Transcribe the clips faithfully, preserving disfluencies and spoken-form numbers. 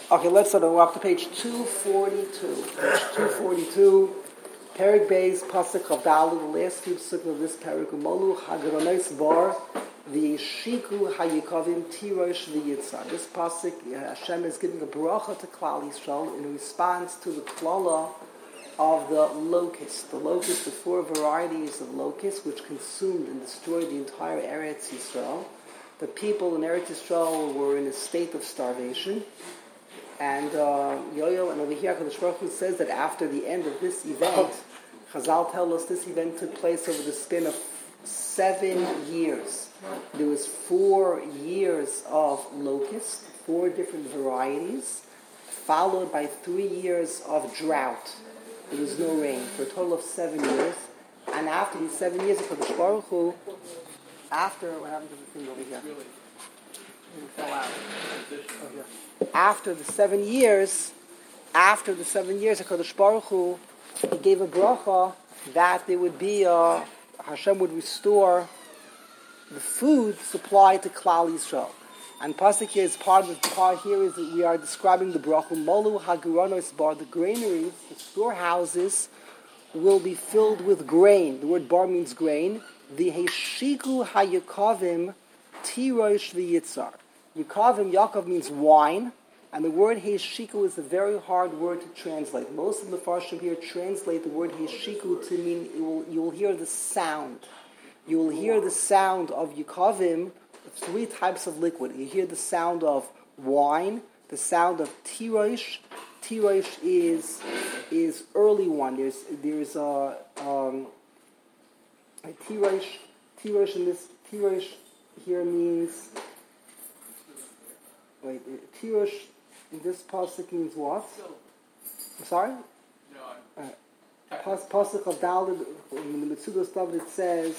Okay, let's start. We're up to page two forty-two. Page two forty-two. Perik Beis, Pasuk Chavdalu, the last few pasuk of this Perik, Molu Hagronais Bar, the Shiku Hayikavim Tirosh V'Yitzar. This pasuk, Hashem is giving a bracha to Klal Yisrael in response to the klala of the locust. The locust, the four varieties of locusts which consumed and destroyed the entire Eretz Yisrael. The people in Eretz Yisrael were in a state of starvation. And uh, Yoel, and over here, HaKadosh Baruch Hu says that after the end of this event, Chazal tell us this event took place over the span of seven years. There was four years of locusts, four different varieties, followed by three years of drought. There was no rain for a total of seven years. And after these seven years, HaKadosh Baruch Hu, after what happened to the thing over here? It fell out. Oh, yeah. After the seven years, after the seven years, HaKadosh Baruch Hu, He gave a bracha that there would be a, Hashem would restore the food supply to Klal Yisrael. And Pasuk here is part of the part here is that we are describing the bracha, Molu Haguranos Bar, the granaries, the storehouses will be filled with grain. The word bar means grain. The Heshiku Hayakavim Tirosh V'Yitzar. Yikavim, Yaakov means wine, and the word Heshiku is a very hard word to translate. Most of the Farshim here translate the word Heshiku to mean you will, you will hear the sound. You will hear the sound of Yikavim, three types of liquid. You hear the sound of wine, the sound of Tirosh. Tirosh is is early one. There's there's a um, Tirosh. Tirosh in this Tirosh here means. Wait, Tirosh in this pasuk means what? I'm sorry? No. Uh, pasuk of David in the Metzudos David it says,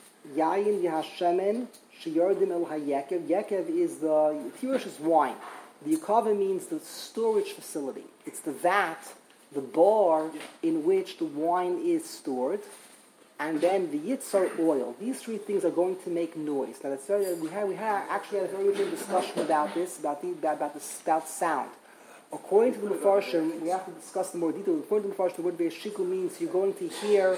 Yayin Yahashemen Sheyardim El Hayekev. Yekev is the Tirosh is wine. The Yukava means the storage facility. It's the vat, the bar in which the wine is stored. And then the Yitzar oil. These three things are going to make noise. Now, that's very, we had we had actually had a very good discussion about this, about the about, about the about sound. According to the Mefarshim, we have to discuss in more detail. According to the Mefarshim, the word Ve'eshiku means you're going to hear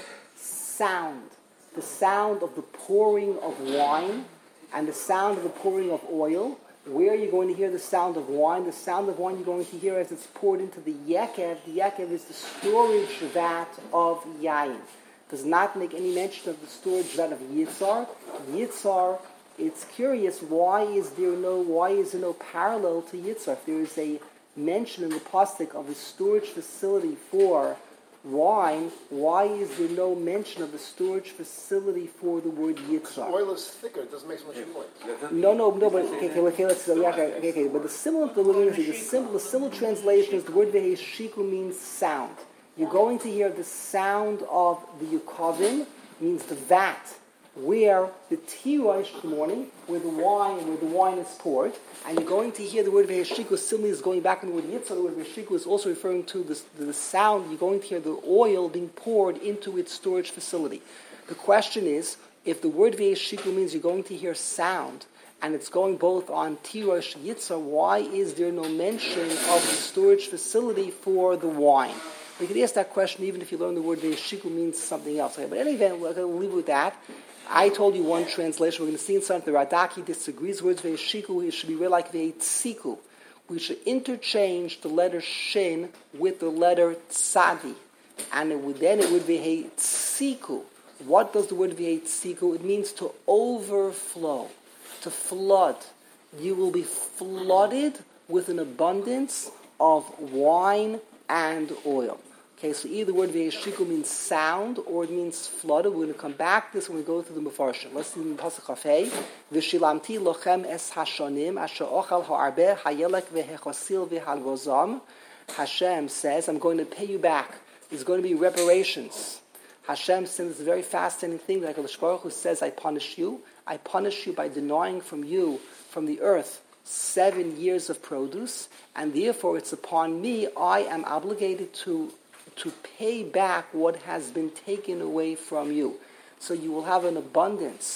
sound, the sound of the pouring of wine, and the sound of the pouring of oil. Where you're going to hear the sound of wine, the sound of wine you're going to hear as it's poured into the Yekev. The Yekev is the storage vat of Yayin. Does not make any mention of the storage vat of Yitzar. Yitzar, it's curious, why is there no why is there no parallel to Yitzar? If there is a mention in the pasuk of a storage facility for wine, why is there no mention of a storage facility for the word Yitzar? Oil is thicker, it doesn't make so much noise. No, no, no, but okay, okay, okay, let's okay, okay, okay, but the similar the, the simple the similar translation is the word Veheshiku means sound. You're going to hear the sound of the Yukavim, means the vat, where the Tirosh, the morning, where the wine, where the wine is poured, and you're going to hear the word Veheshiku, similarly is going back in the word Yitzar, the word Veheshiku is also referring to the, the sound, you're going to hear the oil being poured into its storage facility. The question is, if the word Veheshiku means you're going to hear sound, and it's going both on Tirosh Yitzar, why is there no mention of the storage facility for the wine? We could ask that question even if you learn the word Ve'eshiku means something else. Okay, but in any event, we're going to leave it with that. I told you one translation. We're going to see in something. The Radaki disagrees. Words Ve'eshiku, it should be read like Ve'etziku. We should interchange the letter Shin with the letter Tzadi. And it would, then it would be Ve'etziku. What does the word Ve'etziku? It means to overflow, to flood. You will be flooded with an abundance of wine and oil. Okay, so either the word Ve'eshiku means sound or it means flooded. We're going to come back to this when we go through the Mefarshim. Let's see in Pasuk Chafei. V'shilamti lochem es hashonim asher ochal ha'arbeh hayelek ve'hechosil ve'halgozam. Hashem says, I'm going to pay you back. There's going to be reparations. Hashem says this very fascinating thing that HaKadosh Baruch Hu says, I punish you. I punish you by denying from you, from the earth, seven years of produce, and therefore it's upon me, I am obligated to to pay back what has been taken away from you. So you will have an abundance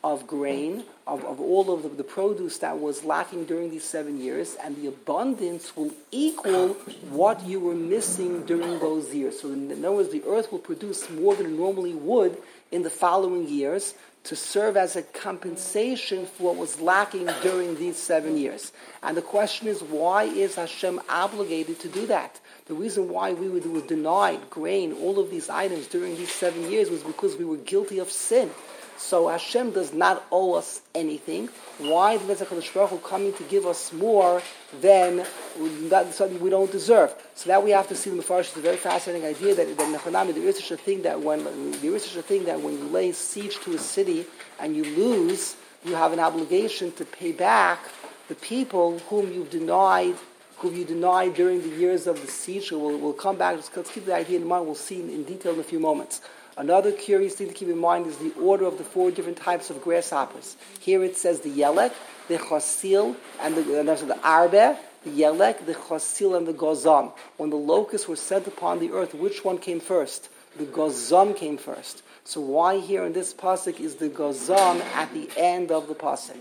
of grain, of, of all of the, the produce that was lacking during these seven years, and the abundance will equal what you were missing during those years. So in other words, the earth will produce more than it normally would in the following years to serve as a compensation for what was lacking during these seven years. And the question is, why is Hashem obligated to do that? The reason why we were denied grain, all of these items during these seven years was because we were guilty of sin. So Hashem does not owe us anything. Why is HaKadosh Baruch Hu coming to give us more than something we don't deserve? So that we have to see the Mepharsh. It's a very fascinating idea that, that Nechanami, there is such a thing that when there is such a thing that when you lay siege to a city and you lose, you have an obligation to pay back the people whom you've denied, whom you denied during the years of the siege. So we'll, we'll come back. Let's keep the idea in mind. We'll see in, in detail in a few moments. Another curious thing to keep in mind is the order of the four different types of grasshoppers. Here it says the yelek, the chasil, and the, and the arbe, the yelek, the chasil, and the gozam. When the locusts were sent upon the earth, which one came first? The gozam came first. So why here in this pasuk is the gozam at the end of the pasuk?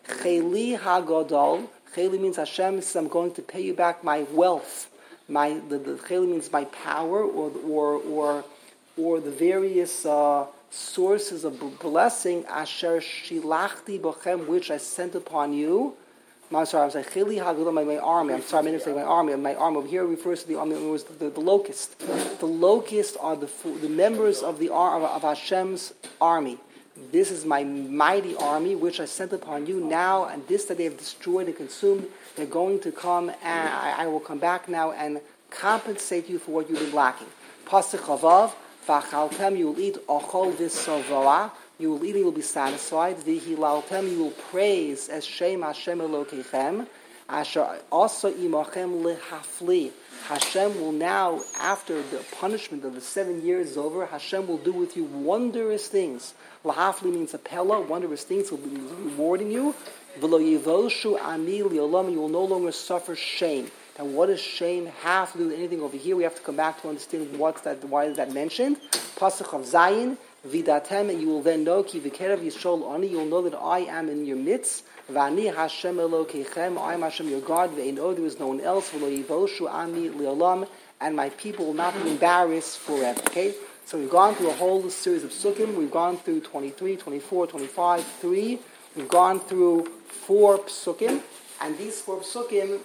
Cheli hagodol. Cheli means Hashem says, I'm going to pay you back my wealth. My the, the cheli means my power, or or or. or the various uh, sources of blessing, asher shilachti bochem, which I sent upon you. I'm sorry, I'm sorry, chili hagudah, my, my army. I'm sorry, I meant to say my army. My army over here refers to the army. It was the, the, the locust. The locust are the the members of the of, of Hashem's army. This is my mighty army, which I sent upon you now, and this that they have destroyed and consumed, they're going to come, and I, I will come back now and compensate you for what you've been lacking. Pasuk Chavav. V'achaltem, you will eat ochol v'sovah, you will eat and you will be satisfied. V'hilaltem, you will praise as Shem Hashem Elokeichem, asher also imachem lehafli. Hashem will now, after the punishment of the seven years is over, Hashem will do with you wondrous things. Lahafli means a pella, wondrous things, will be rewarding you. V'lo yivoshu ami li'olam, you will no longer suffer shame. And what does shame have to do with anything over here? We have to come back to understand what's that, why is that mentioned. Pasuk of Zayin, Vidatem, and you will then know, Ki v'kerev yishol ani, you will know that I am in your midst. V'ani Hashem Elokeichem, I am Hashem your God, v'eino, there is no one else, v'lo yivoshu ami li'olam, and my people will not be embarrassed forever. Okay? So we've gone through a whole series of sukkim. We've gone through twenty-three, twenty-four, twenty-five, three. We've gone through four psukim, and these four psukim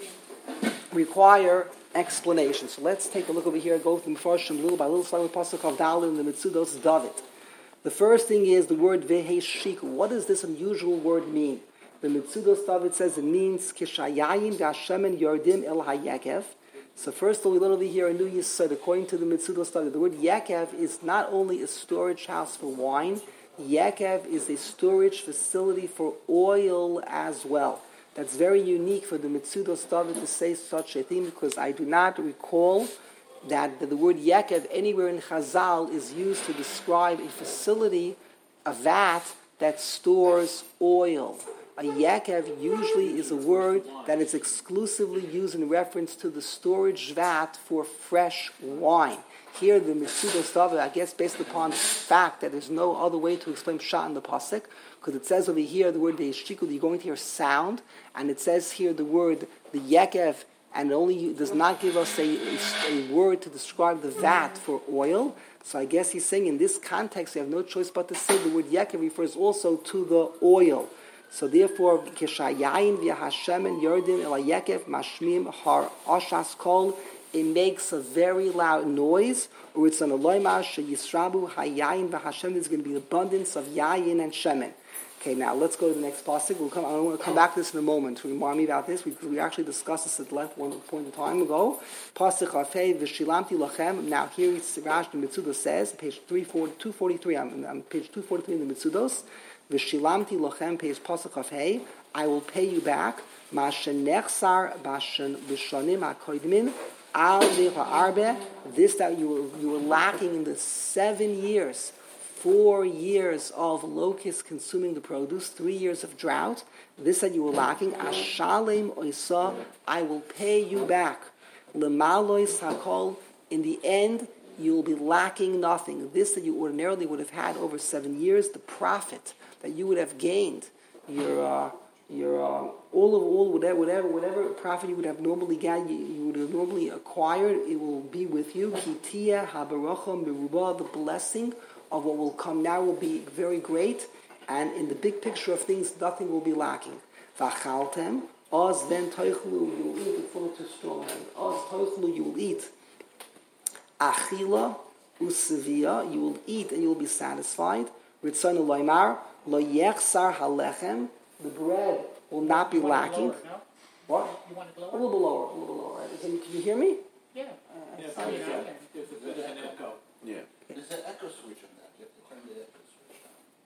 require explanation. So let's take a look over here, go from Mepharshim little by little, starting with Pasuk of Dalet in the Mitzudos David. The first thing is the word Veheshiku. What does this unusual word mean? The Mitzudos David says it means Kishayayim Gashemen Yordim El Hayekev. So first of all, we learn over here a new Yisod. According to the Mitzudos David, the word Yekev is not only a storage house for wine, Yekev is a storage facility for oil as well. That's very unique for the Mitzudos David to say such a thing, because I do not recall that the, the word Yekev anywhere in Chazal is used to describe a facility, a vat, that stores oil. A Yekev usually is a word that is exclusively used in reference to the storage vat for fresh wine. Here, the Mitzudos David, I guess based upon the fact that there's no other way to explain Pshat in the Pasuk, because it says over here the word Veheshiku, you're going to hear sound, and it says here the word, the Yekev, and it only does not give us a, a, a word to describe the vat for oil. So I guess he's saying in this context, you have no choice but to say the word Yekev refers also to the oil. So therefore, Kishayayin v'Hashemen Yordim El Yekev Mashmim Har Ashas Kol, it makes a very loud noise, or it's an Eloimah Sheyisrabu Hayayin v'Hashem, there's going to be abundance of Yayin and Shemen. Okay, now let's go to the next pasuk. We'll come, I want to come back to this in a moment to remind me about this. We, we actually discussed this at length one point in time ago. Pasuk Hafei v'Shilamti Lachem. Now here Rashi the Mitzudos says, page two forty-three, I'm on page two forty-three in the Mitzudos, v'Shilamti Lachem, page Pasuk Hafei, I will pay you back, Ma'ashenechsar b'shonim ha'koidmin, al v'ha'arbe, this that you were, you were lacking in the seven years, four years of locusts consuming the produce, three years of drought, this that you were lacking, ashalem oisa, I will pay you back. Lemalois hakol, in the end, you will be lacking nothing. This that you ordinarily would have had over seven years, the profit that you would have gained your uh, your uh, all of all whatever whatever whatever profit you would have normally gained, you, you would have normally acquired, it will be with you. Kitia habaracha meruba, the blessing of what will come now will be very great, and in the big picture of things, nothing will be lacking. V'achaltem, oz then toichlu, you will eat, full to strong hand. Oz toichlu, you will eat. Achila usevia, you will eat and you will be satisfied. Ritzon loymar, lo yechsar halechem, the bread will not be lacking. Lower, no? What? You want it lower? A little bit lower, a little lower. Right? Can you hear me? Yeah. Uh, Yeah, I mean, yeah, uh, yeah. There's an echo. Yeah. There's an echo switch on that. You have to turn the echo switch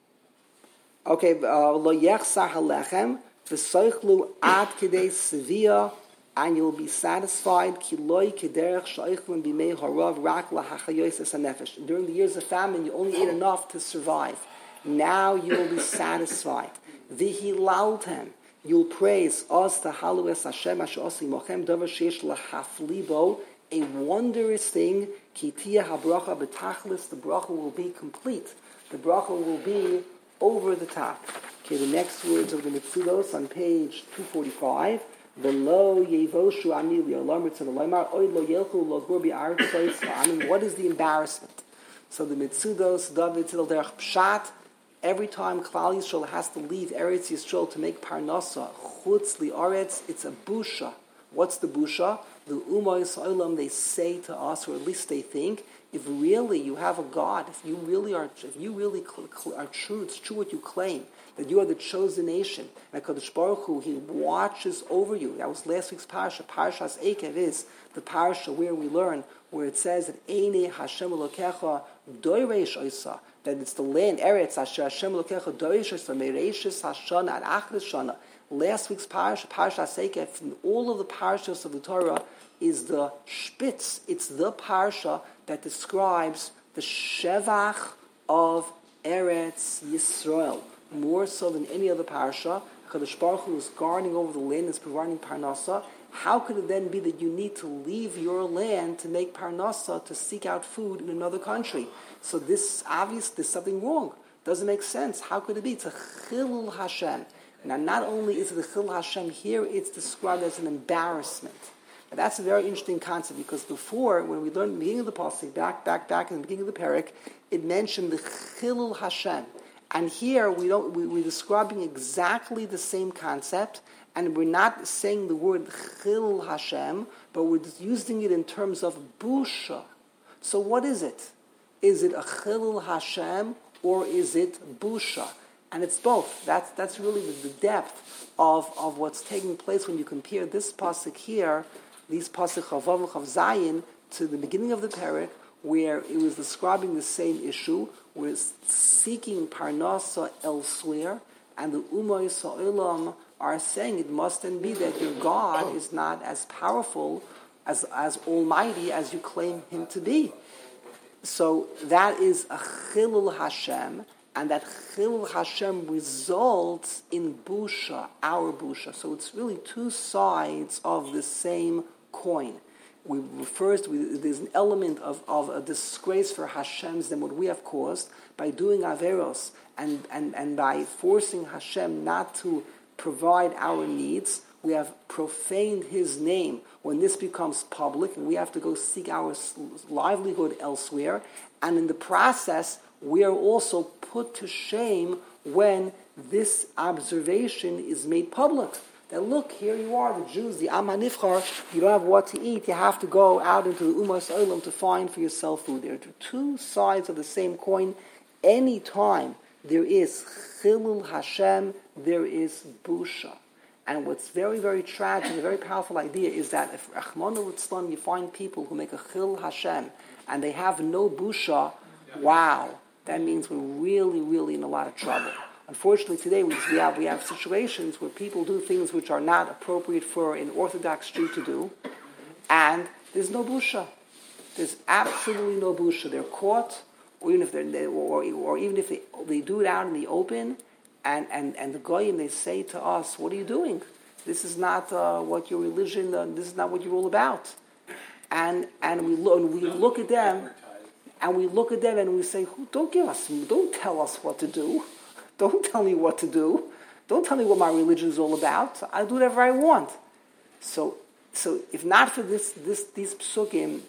on. Okay, lo yechsar halechem, v'soichlu ad kedei sevia, and you'll be satisfied. Ki loy kederech sh'oichlin b'mei harav rak lahachayos es hanefesh. During the years of famine, you only ate enough to survive. Now you will be satisfied. V'hilaltem, you'll praise os tahalu es Hashem asher osi mochem davar sheish lachaflibo, a wondrous thing. Ki tia habracha b'tachlis, the bracha will be complete. The bracha will be over the top. Okay, the next words of the Mitzudos on page two forty-five. Below yevoshu amilio lamertz and laimar oy lo yelchu lo gurbi artsois. I mean, what is the embarrassment? So the Mitzudos David Tzidel Derech Pshat. Every time Klal Yisrael has to leave Eretz Yisrael to make parnasa chutz li'aretz, it's a busha. What's the busha? The Umay So'ilam, they say to us, or at least they think, if really you have a God, if you really are, if you really cl- cl- are true, it's true what you claim, that you are the chosen nation, and HaKadosh Baruch Hu, He watches over you. That was last week's parasha. Parashas Ekev is the parasha where we learn, where it says that Einei Hashem Elokecha doiresh oisa, that it's the land, Eretz, Asher Hashem Elokecha doiresh oisa, mereishis hashana at achris shana. Last week's parasha, Parashas Ekev, in all of the parashas of the Torah, is the Spitz. It's the parsha that describes the Shevach of Eretz Yisrael. More so than any other parsha, HaKadosh Baruch Hu is guarding over the land, is providing parnasa. How could it then be that you need to leave your land to make parnasa, to seek out food in another country? So this, obviously, there's something wrong. Doesn't make sense. How could it be? It's a Chilul Hashem. Now, not only is it a Chilul Hashem, here it's described as an embarrassment. Now, that's a very interesting concept, because before, when we learned the beginning of the pasuk, back, back, back in the beginning of the parak, it mentioned the Chilul Hashem. And here we don't we, we're describing exactly the same concept, and we're not saying the word Chilul Hashem, but we're using it in terms of busha. So what is it? Is it a Chilul Hashem or is it busha? And it's both. That's that's really the, the depth of, of what's taking place when you compare this pasuk here, these pasuk Chavav and Chav Zayin, to the beginning of the parak, where it was describing the same issue, where it's seeking parnasa elsewhere, and the Umay Sa'ilam are saying it must then be that your God is not as powerful, as, as almighty as you claim him to be. So that is a Chilul Hashem, and that Chilul Hashem results in busha, our busha. So it's really two sides of the same coin. We first, we, there's an element of, of a disgrace for Hashem's than what we have caused by doing averos and, and, and by forcing Hashem not to provide our needs. We have profaned His name when this becomes public, and we have to go seek our livelihood elsewhere. And in the process, we are also put to shame when this observation is made public. That look, here you are, the Jews, the Am HaNivchar, you don't have what to eat, you have to go out into the Umas Olam to find for yourself food. There are two sides of the same coin. Any time there is Chilul Hashem, there is busha. And what's very, very tragic, a very powerful idea, is that if Rachmana Litzlan, you find people who make a Chilul Hashem, and they have no busha, wow, that means we're really, really in a lot of trouble. Unfortunately, today we have we have situations where people do things which are not appropriate for an Orthodox Jew to do, and there's no busha. There's absolutely no busha. They're caught, or even if they're they, or, or even if they, they do it out in the open, and, and, and the goyim, they say to us, "What are you doing? This is not uh, what your religion. Uh, this is not what you're all about." And and we look and we look at them, and we look at them and we say, "Don't give us, don't tell us what to do." Don't tell me what to do. Don't tell me what my religion is all about. I'll do whatever I want. So, so if not for this, this these psukim,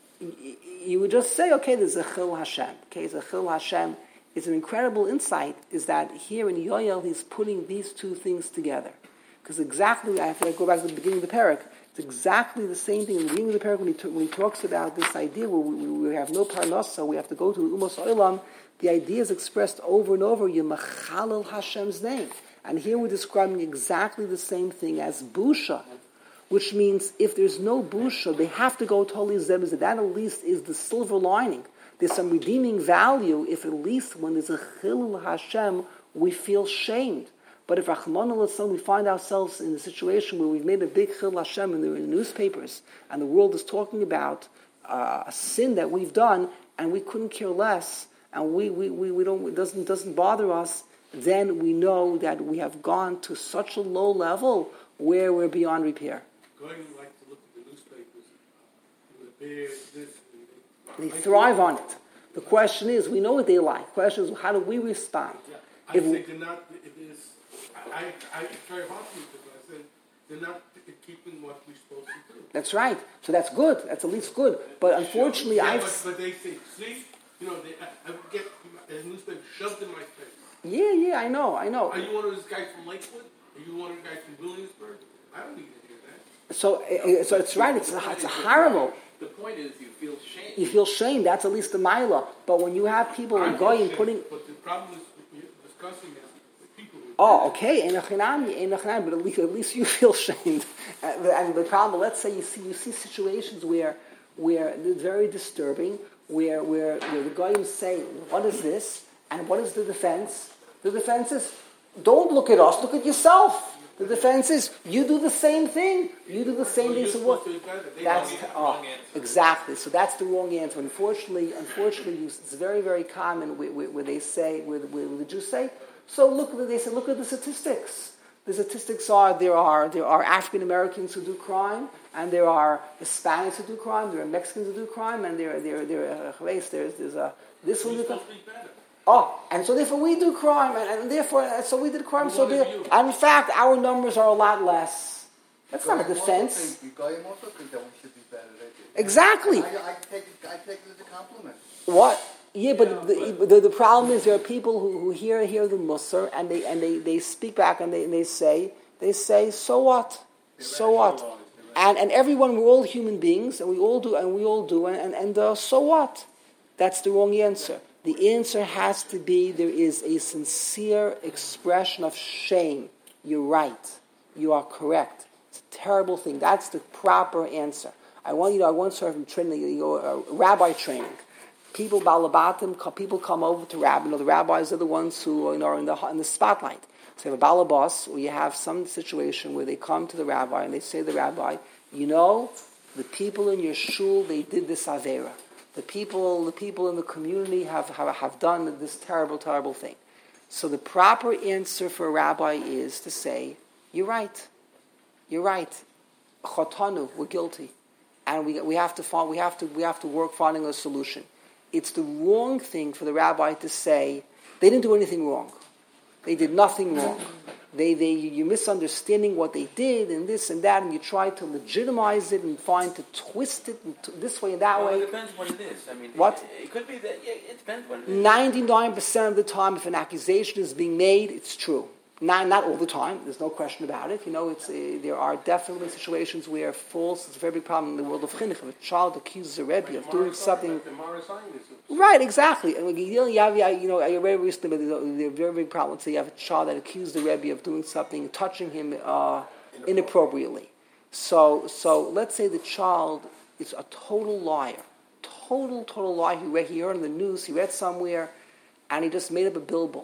you would just say, okay, there's a Chil Hashem. Okay, there's a Chil Hashem. It's an incredible insight, is that here in Yoel, he's putting these two things together. Because exactly, I have to go back to the beginning of the parak, it's exactly the same thing in the beginning of the parak when he, t- when he talks about this idea where we, we have no parnasa, we have to go to the Umos Olam. The idea is expressed over and over, Yemachalel Hashem's name. And here we're describing exactly the same thing as Busha, which means if there's no Busha, they have to go totally Zebes. That at least is the silver lining. There's some redeeming value if at least when there's a Chilul Hashem, we feel shamed. But if Rachmana litzlan, we find ourselves in a situation where we've made a big Chilul Hashem in the, in the newspapers, and the world is talking about uh, a sin that we've done, and we couldn't care less, and we, we, we, we don't, it doesn't, doesn't bother us, then we know that we have gone to such a low level where we're beyond repair. Going like to look at the newspapers, uh, the bears, this, They thrive on it. The question is, we know what they like. The question is, how do we respond? Yeah. I If think they're not, it is, I, I, it's very hard for me because I said, they're not keeping what we're supposed to do. That's right. So that's good. That's at least good. But unfortunately, yeah, I've... But, but they say, see, you know, they, I, I would get a newspaper shoved in my face. Yeah, yeah, I know, I know. Are you one of those guys from Lakewood? Are you one of the guys from Williamsburg? I don't need to hear that. So, uh, so it's right. It's, it's horrible. The point is, you feel shame. You feel shame. That's at least the Maila. But when you have people I going feel putting... shame, but the problem is we're discussing is the people who Oh, okay, in a chinam, in a chinam, but at least, at least you feel shamed. And the, and the problem, let's say you see you see situations where where it's very disturbing, where where, where the goyim say, "What is this?" and what is the defense? The defense is, "Don't look at us, look at yourself." The defense is, "You do the same thing. You do the same thing." So what? That's oh, exactly. So that's the wrong answer. Unfortunately, unfortunately, it's very very common where, where, where they say, where, where the Jews say. So look, they say, look at the statistics. The statistics are there are there are African Americans who do crime, and there are Hispanics who do crime, there are Mexicans who do crime, and there there there are there's there's a this one. Oh, and so therefore we do crime, and, and therefore so we did crime. So there, and in fact, our numbers are a lot less. That's not a defense. You guys also think that we should be better. Exactly. I, I take it, I take it as a compliment. What? Yeah, but the, the the problem is there are people who, who hear hear the Musar and they and they, they speak back and they and they say they say so what, so what, and and everyone, we're all human beings and we all do and we all do and and, and uh, so what? That's the wrong answer. The answer has to be there is a sincere expression of shame. You're right. You are correct. It's a terrible thing. That's the proper answer. I want you to. I once heard from training, you know, uh, rabbi training. People, balabatim, people come over to rabbi. You know, the rabbis are the ones who you know, are in the in the spotlight. So you have a balabas, or you have some situation where they come to the rabbi and they say to the rabbi, you know, the people in your shul, they did this avera. The people, the people in the community have, have, have done this terrible, terrible thing. So the proper answer for a rabbi is to say, you're right. You're right. Chotanu, we're guilty. And we we have to find, we have to we have to work finding a solution. It's the wrong thing for the rabbi to say, they didn't do anything wrong. They did nothing wrong. They, they, you're misunderstanding what they did and this and that, and you try to legitimize it and find to twist it and t- this way and that well, way. It depends what it is. I mean, what? It, it could be that, yeah, it depends what it is. ninety-nine percent of the time, if an accusation is being made, it's true. Not, not all the time. There's no question about it. You know, it's uh, there are definitely situations where false is a very big problem in the world of chinuch. If a child accuses a rebbe of doing something, right? Exactly. And you have, you know, I read recently, but there's a very big problem. So you have a child that accused the rebbe of doing something, touching him uh, inappropriately. So, so let's say the child is a total liar, total, total liar. He read, he heard on the news, he read somewhere, and he just made up a bilbo.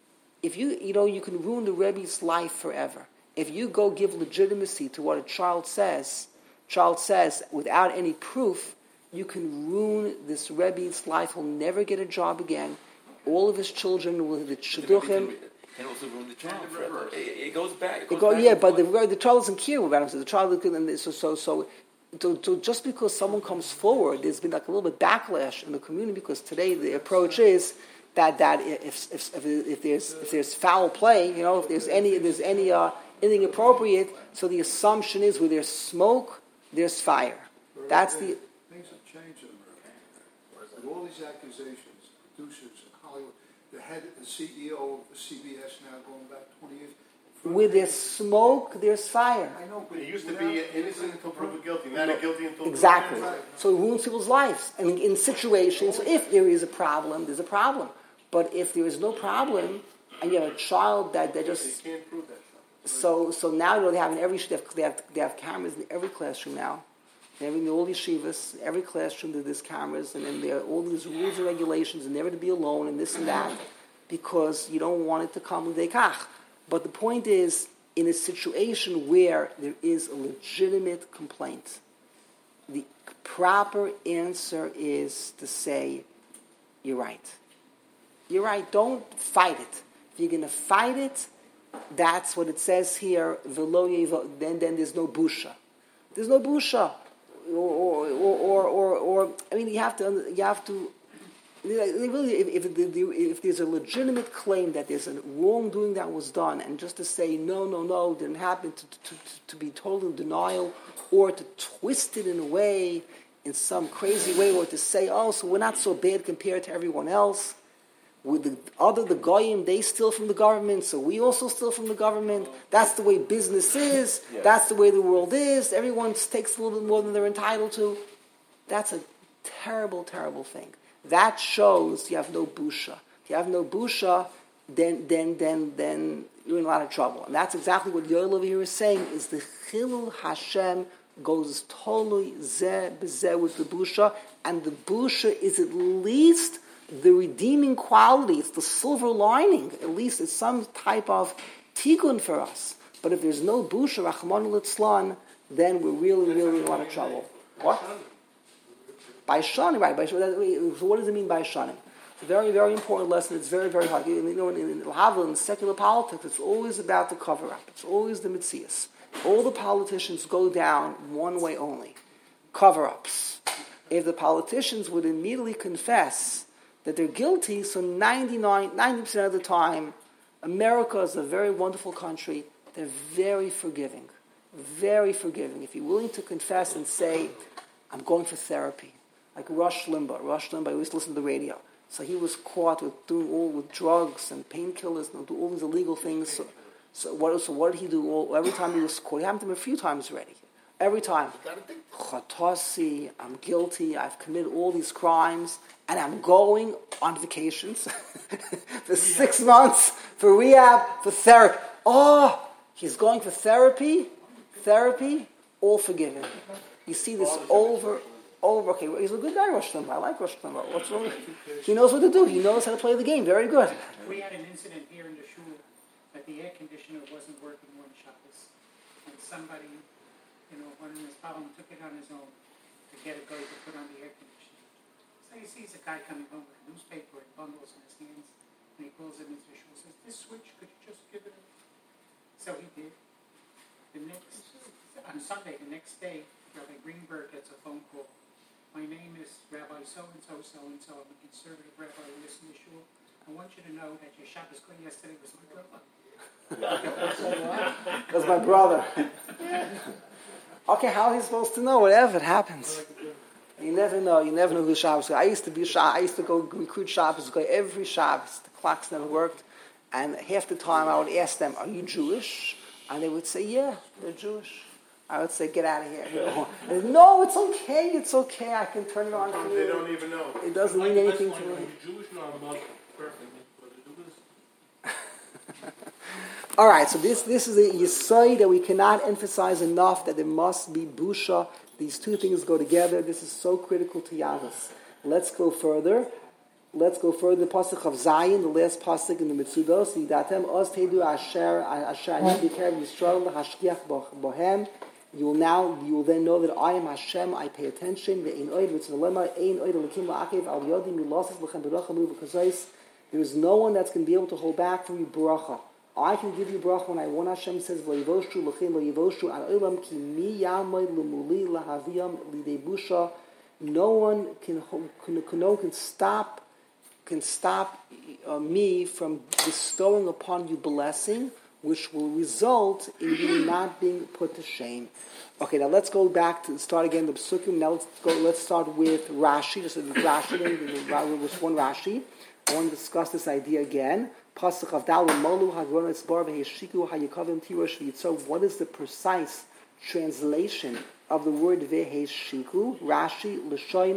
If you, you know, you can ruin the Rebbe's life forever. If you go give legitimacy to what a child says, child says without any proof, you can ruin this Rebbe's life. He'll never get a job again. All of his children will the shidduchim. Can also ruin the child forever. It, it goes back. It goes it go, back yeah, but the, the child doesn't care about him. So the child, and so so so. To, to just because someone comes forward, there's been like a little bit backlash in the community because today the approach is that that if if, if, if there's if there's foul play, you know, if there's any if there's any uh, anything appropriate, so the assumption is where there's smoke, there's fire. That's the things have changed in America. With all these accusations, producers in Hollywood, the head, the C E O of C B S now going back twenty years. where there's smoke, there's fire. I know, but It used to be innocent until proven guilty, not a guilty until Exactly. proven innocent. So it ruins people's lives. And in situations, if there is a problem, there's a problem. But if there is no problem, and you have a child that they just You can't prove that. so so now you know, they have in every they have, they have they have cameras in every classroom now. They have in all these yeshivas, every classroom there's cameras, and then there are all these rules and regulations, and never to be alone, and this and that, because you don't want it to come with kach. But the point is, in a situation where there is a legitimate complaint, the proper answer is to say, "You're right. You're right. Don't fight it. If you're going to fight it, that's what it says here. Then, then there's no busha. There's no busha, or, or, or, or, or I mean, you have to, you have to. Really, if, if, if there's a legitimate claim that there's a wrongdoing that was done, and just to say no, no, no, it didn't happen, to, to, to be total in denial, or to twist it in a way, in some crazy way, or to say, oh, so we're not so bad compared to everyone else. With the other, the goyim, they steal from the government, so we also steal from the government. That's the way business is. Yeah. That's the way the world is. Everyone takes a little bit more than they're entitled to. That's a terrible, terrible thing. That shows you have no busha. If you have no busha, then then then then you're in a lot of trouble. And that's exactly what Yoel over here is saying, is the Chilul Hashem goes totally zeh b'zeh with the busha, and the busha is at least the redeeming quality. It's the silver lining. At least it's some type of tikkun for us. But if there's no busha, Rachmana litzlan, then we're really, really in a lot of trouble. What? By shanim, right? By, so what does it mean by shanim? It's a very, very important lesson. It's very, very hard. You know, in, in Havla, in secular politics, it's always about the cover-up. It's always the mitzias. All the politicians go down one way only: cover-ups. If the politicians would immediately confess that they're guilty, so ninety-nine, ninety percent of the time, America is a very wonderful country. They're very forgiving. Very forgiving. If you're willing to confess and say, I'm going for therapy. Like Rush Limbaugh. Rush Limbaugh, I used to listen to the radio. So he was caught with doing all with drugs and painkillers and do all these illegal things. So, so what? So what did he do? All, every time he was caught, it happened to him a few times already. Every time, Chatasi, I'm guilty. I've committed all these crimes, and I'm going on vacations for six months for rehab, for therapy. Oh, he's going for therapy, therapy, all forgiven. You see this over. Over, okay, he's a good guy, Rosh Limbaugh. I like Rosh Limbaugh. What's wrong? He knows what to do. He knows how to play the game. Very good. We had an incident here in the shul that the air conditioner wasn't working one Shabbos, and somebody, you know, one of his problem took it on his own to get a guy to put on the air conditioner. So he sees a guy coming home with a newspaper and bundles in his hands, and he pulls him into the shul and says, "This switch, could you just give it a..." So he did. The next, on Sunday, the next day, Rabbi Greenberg gets a phone call. My name is Rabbi so-and-so, so-and-so. I'm a conservative rabbi who lives in the shul. I want you to know that your Shabbos Kohen yesterday was my brother. That's my brother. Okay, how is he supposed to know? Whatever, it happens. You never know. You never know who Shabbos. I used to be I used to go recruit Shabbos go every Shabbos. The clocks never worked, and half the time I would ask them, "Are you Jewish?" And they would say, "Yeah, they're Jewish." I would say, "Get out of here." You know? And, no, it's okay. It's okay. I can turn it on for you. They don't even know. It doesn't Like mean the anything best to one, me. are you Jewish? No, I'm Muslim. Perfect. But the Jews- All right, so this this is a yesod that we cannot emphasize enough, that there must be busha. These two things go together. This is so critical to Yavas. Let's go further. Let's go further. The pasuk of Zayin, the last pasuk in the Mitzudos. Yidatem oz tedu asher asher ani b'kerev Yisrael hashkiach bohem. You will now, you will then know that I am Hashem. I pay attention. There is no one that's going to be able to hold back from you bracha. I can give you bracha when I want. Hashem says, no one can, can, no one can stop can stop uh, me from bestowing upon you blessing, which will result in you not being put to shame. Okay, now let's go back to start again the Psukim. Now let's go. Let's start with Rashi. Just with Rashi, with one Rashi. I want to discuss this idea again. Pasuk of Dalu Molu Hagronis Bar Veheshiku Hayikavim Tirosh V'Yitzor. What is the precise translation of the word Veheshiku? Rashi L'shoin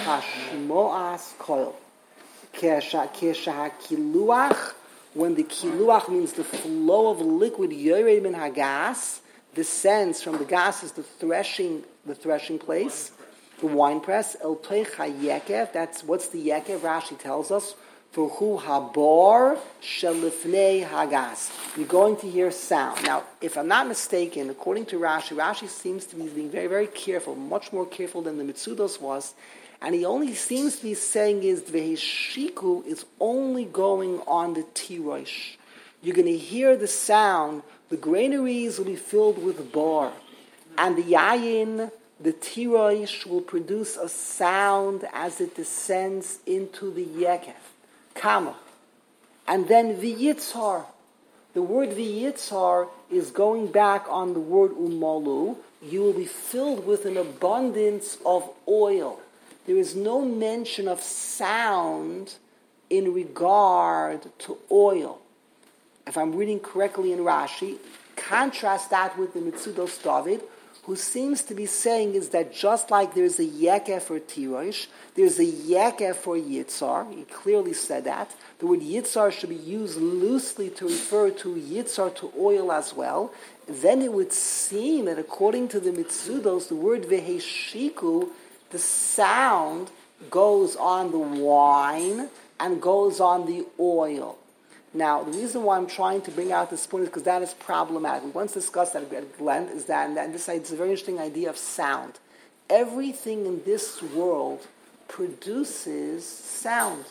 Hashmoas Koil. Kesha Kesha Kiluach. When the kiluach means the flow of liquid yored min hagas, descends from the gas is the threshing, the threshing place, the wine press. El toich hayekev. That's what's the yekev. Rashi tells us for who habor shelifnei hagas. You're going to hear sound. Now, if I'm not mistaken, according to Rashi, Rashi seems to be being very, very careful, much more careful than the Mitzudos was. And he only seems to be saying is Veheshiku is only going on the tirosh. You're going to hear the sound. The granaries will be filled with bar. And the yayin, the tirosh, will produce a sound as it descends into the yekef. Kama. And then V'yitzhar. The word V'yitzhar is going back on the word Umalu. You will be filled with an abundance of oil. There is no mention of sound in regard to oil. If I'm reading correctly in Rashi, contrast that with the Mitzudos David, who seems to be saying is that just like there's a yekeh for tirosh, there's a yekeh for yitzar. He clearly said that. The word yitzar should be used loosely to refer to yitzar, to oil as well. Then it would seem that according to the Mitzudos, the word veheshiku, the sound goes on the wine and goes on the oil. Now, the reason why I'm trying to bring out this point is because that is problematic. We once discussed that at length, is that, and this is a very interesting idea of sound. Everything in this world produces sound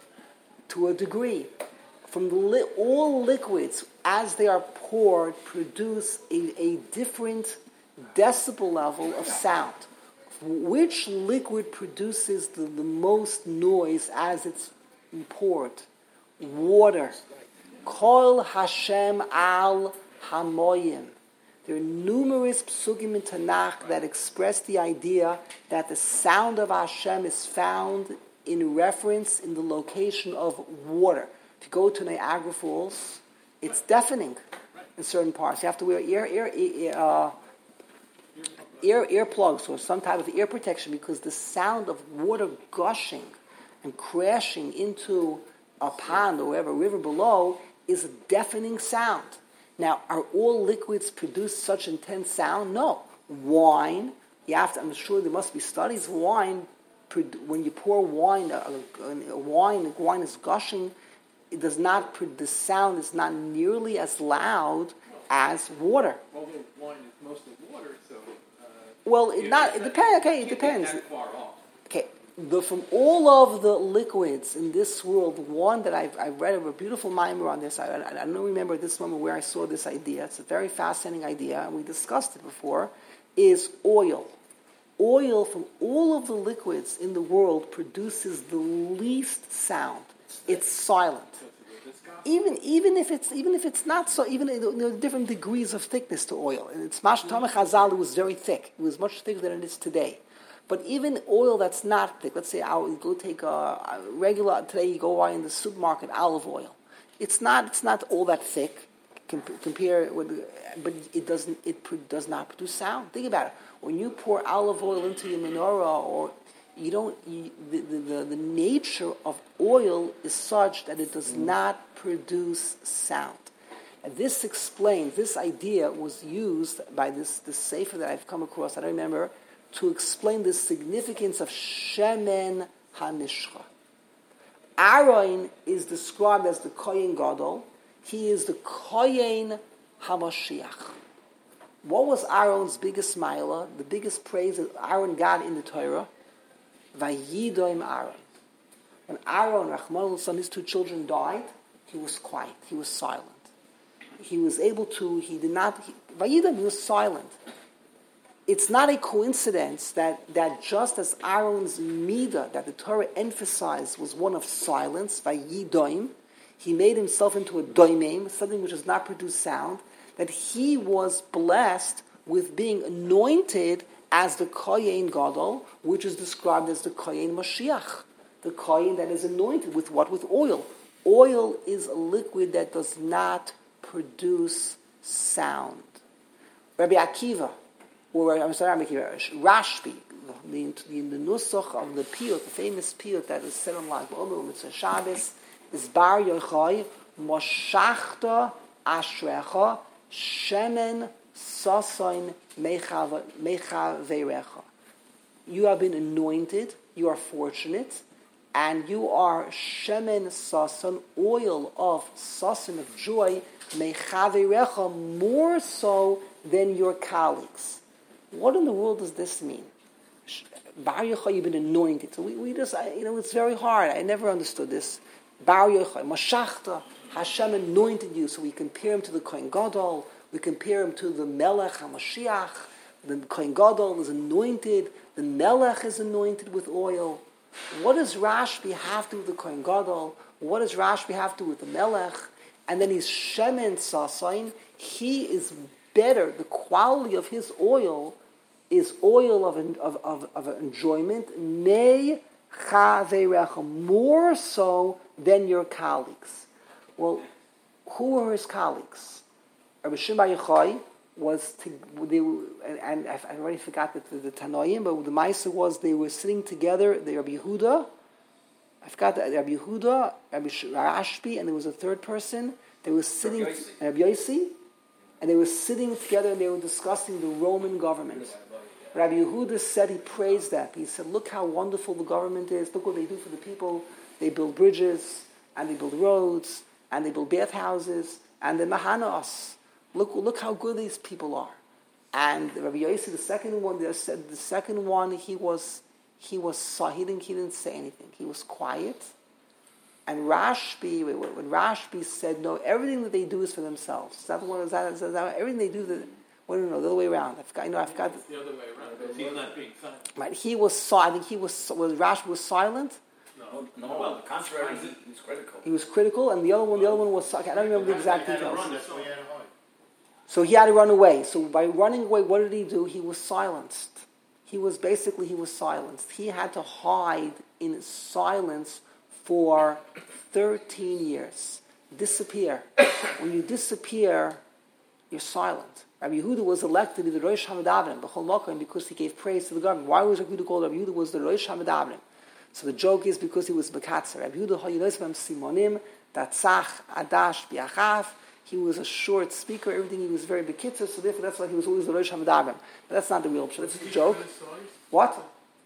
to a degree. From the li- all liquids, as they are poured, produce a, a different decibel level of sound. Which liquid produces the, the most noise as it's poured? Water. Kol Hashem al hamoyim. There are numerous psukim in Tanakh that express the idea that the sound of Hashem is found in reference in the location of water. If you go to Niagara Falls, it's deafening in certain parts. You have to wear ear, ear, ear uh, Ear earplugs or some type of ear protection because the sound of water gushing and crashing into a pond or whatever river below is a deafening sound. Now, are all liquids produce such intense sound? No. Wine, you have to, I'm sure there must be studies. Wine, when you pour wine, a, a wine, wine is gushing. It does not. The sound is not nearly as loud as water. Well, wine is mostly water, so. Well, it not it depends. Okay, it depends. Okay, the, from all of the liquids in this world, one that I've, I've read of a beautiful mimer on this. I, I, I don't remember at this moment where I saw this idea. It's a very fascinating idea, and we discussed it before. Is oil. Oil from all of the liquids in the world produces the least sound. It's silent. Even even if it's even if it's not so, even you know, different degrees of thickness to oil. And it's Mash Tamech Hazal, it was very thick. It was much thicker than it is today. But even oil that's not thick, let's say I would go take a, a regular today. You go buy in the supermarket olive oil. It's not it's not all that thick. Compare with, but it doesn't it pro, does not produce sound. Think about it. When you pour olive oil into your menorah, or you don't, you, the, the the nature of oil is such that it does not produce sound. And this explains, this idea was used by this this sefer that I've come across, I don't remember, to explain the significance of Shemen HaMishcha. Aaron is described as the Kohen Gadol. He is the Kohen HaMashiach. What was Aaron's biggest milah, the biggest praise that Aaron got in the Torah? Vayidoim Aaron. When Aaron, Rachmana litzlan, his two children died, he was quiet. He was silent. He was able to, he did not, he, Vayidoim, he was silent. it's not a coincidence that, that just as Aaron's midah that the Torah emphasized was one of silence, by yidoim, he made himself into a doimim, something which does not produce sound, that he was blessed with being anointed as the Kohen Gadol, which is described as the Kohen Mashiach, the Kohen that is anointed with what? With oil. Oil is a liquid that does not produce sound. Rabbi Akiva, or I'm sorry, Rabbi Akiva, Rashbi, the, the, the nusach of the piyut, the famous piyut that is said on Lag BaOmer Mitzvah Shabbos, is Bar Yochai, Moshachta Ashrecha, Shemen Sasoin Mechaverecha. You have been anointed, you are fortunate, and you are Shemen Sason, oil of Sason, of joy, Mechaverecha, more so than your colleagues. What in the world does this mean? Bar Yochai, you've been anointed. So we, we just, I, you know, it's very hard. I never understood this. Bar Yochai, Mashachta, Hashem anointed you, so we compare him to the Kohen Gadol, we compare him to the Melech HaMashiach. The Kohen Gadol is anointed, the Melech is anointed with oil. What does Rashbi have to do with the Kohen Gadol? What does Rashbi have to do with the Melech? And then he's Shemen Sasain. He is better. The quality of his oil is oil of of of, of enjoyment. Me chaverecha, more so than your colleagues. Well, who were his colleagues? Rabbi Shimon Bar Yochai was, to, they, and, and I already forgot the, the, the Tanoim, but the Maisa was they were sitting together, the Rabbi Yehuda, I forgot that, Rabbi Yehuda, Rabbi Rashbi, and there was a third person, they were sitting, Rabbi Yossi, and they were sitting together and they were discussing the Roman government. Rabbi Yehuda said, he praised that. He said, look how wonderful the government is, look what they do for the people. They build bridges, and they build roads, and they build bathhouses, and they mahana us. Look, look how good these people are. And Rabbi Yossi, the second one, they said the second one, he was, he was, he didn't, he didn't say anything. He was quiet. And Rashbi, when Rashbi said, no, everything that they do is for themselves. Is that the one? Is that, is that everything they do? The, well, no, no, the other way around. I forgot. You know, I forgot. It's the other way around. He's not being silent. Right. He was. I think he was. Was Rashbi was silent? No, no. Well, the contrary, he was critical. He was critical, and the other one, the other one was. I don't remember the exact details. Run, that's why he had to hide. So he had to run away. So by running away, what did he do? He was silenced. He was basically he was silenced. He had to hide in silence for thirteen years. Disappear. When you disappear, you're silent. Rabbi Yehuda was elected to the Rosh Hamadavrim, B'chol Mokom, because he gave praise to the government. Why was Rabbi Yehuda called? Rabbi Yehuda was the Rosh Hamadavrim. So the joke is because he was Bekatzer. Rabbi Yehuda Hayyidosbam Simonim, Tatzach, Adash, Biachav. He was a short speaker, everything he was very bekitzer, so therefore that's why he was always the Rosh Hamadavrim. But that's not the real pshat, that's the joke. What?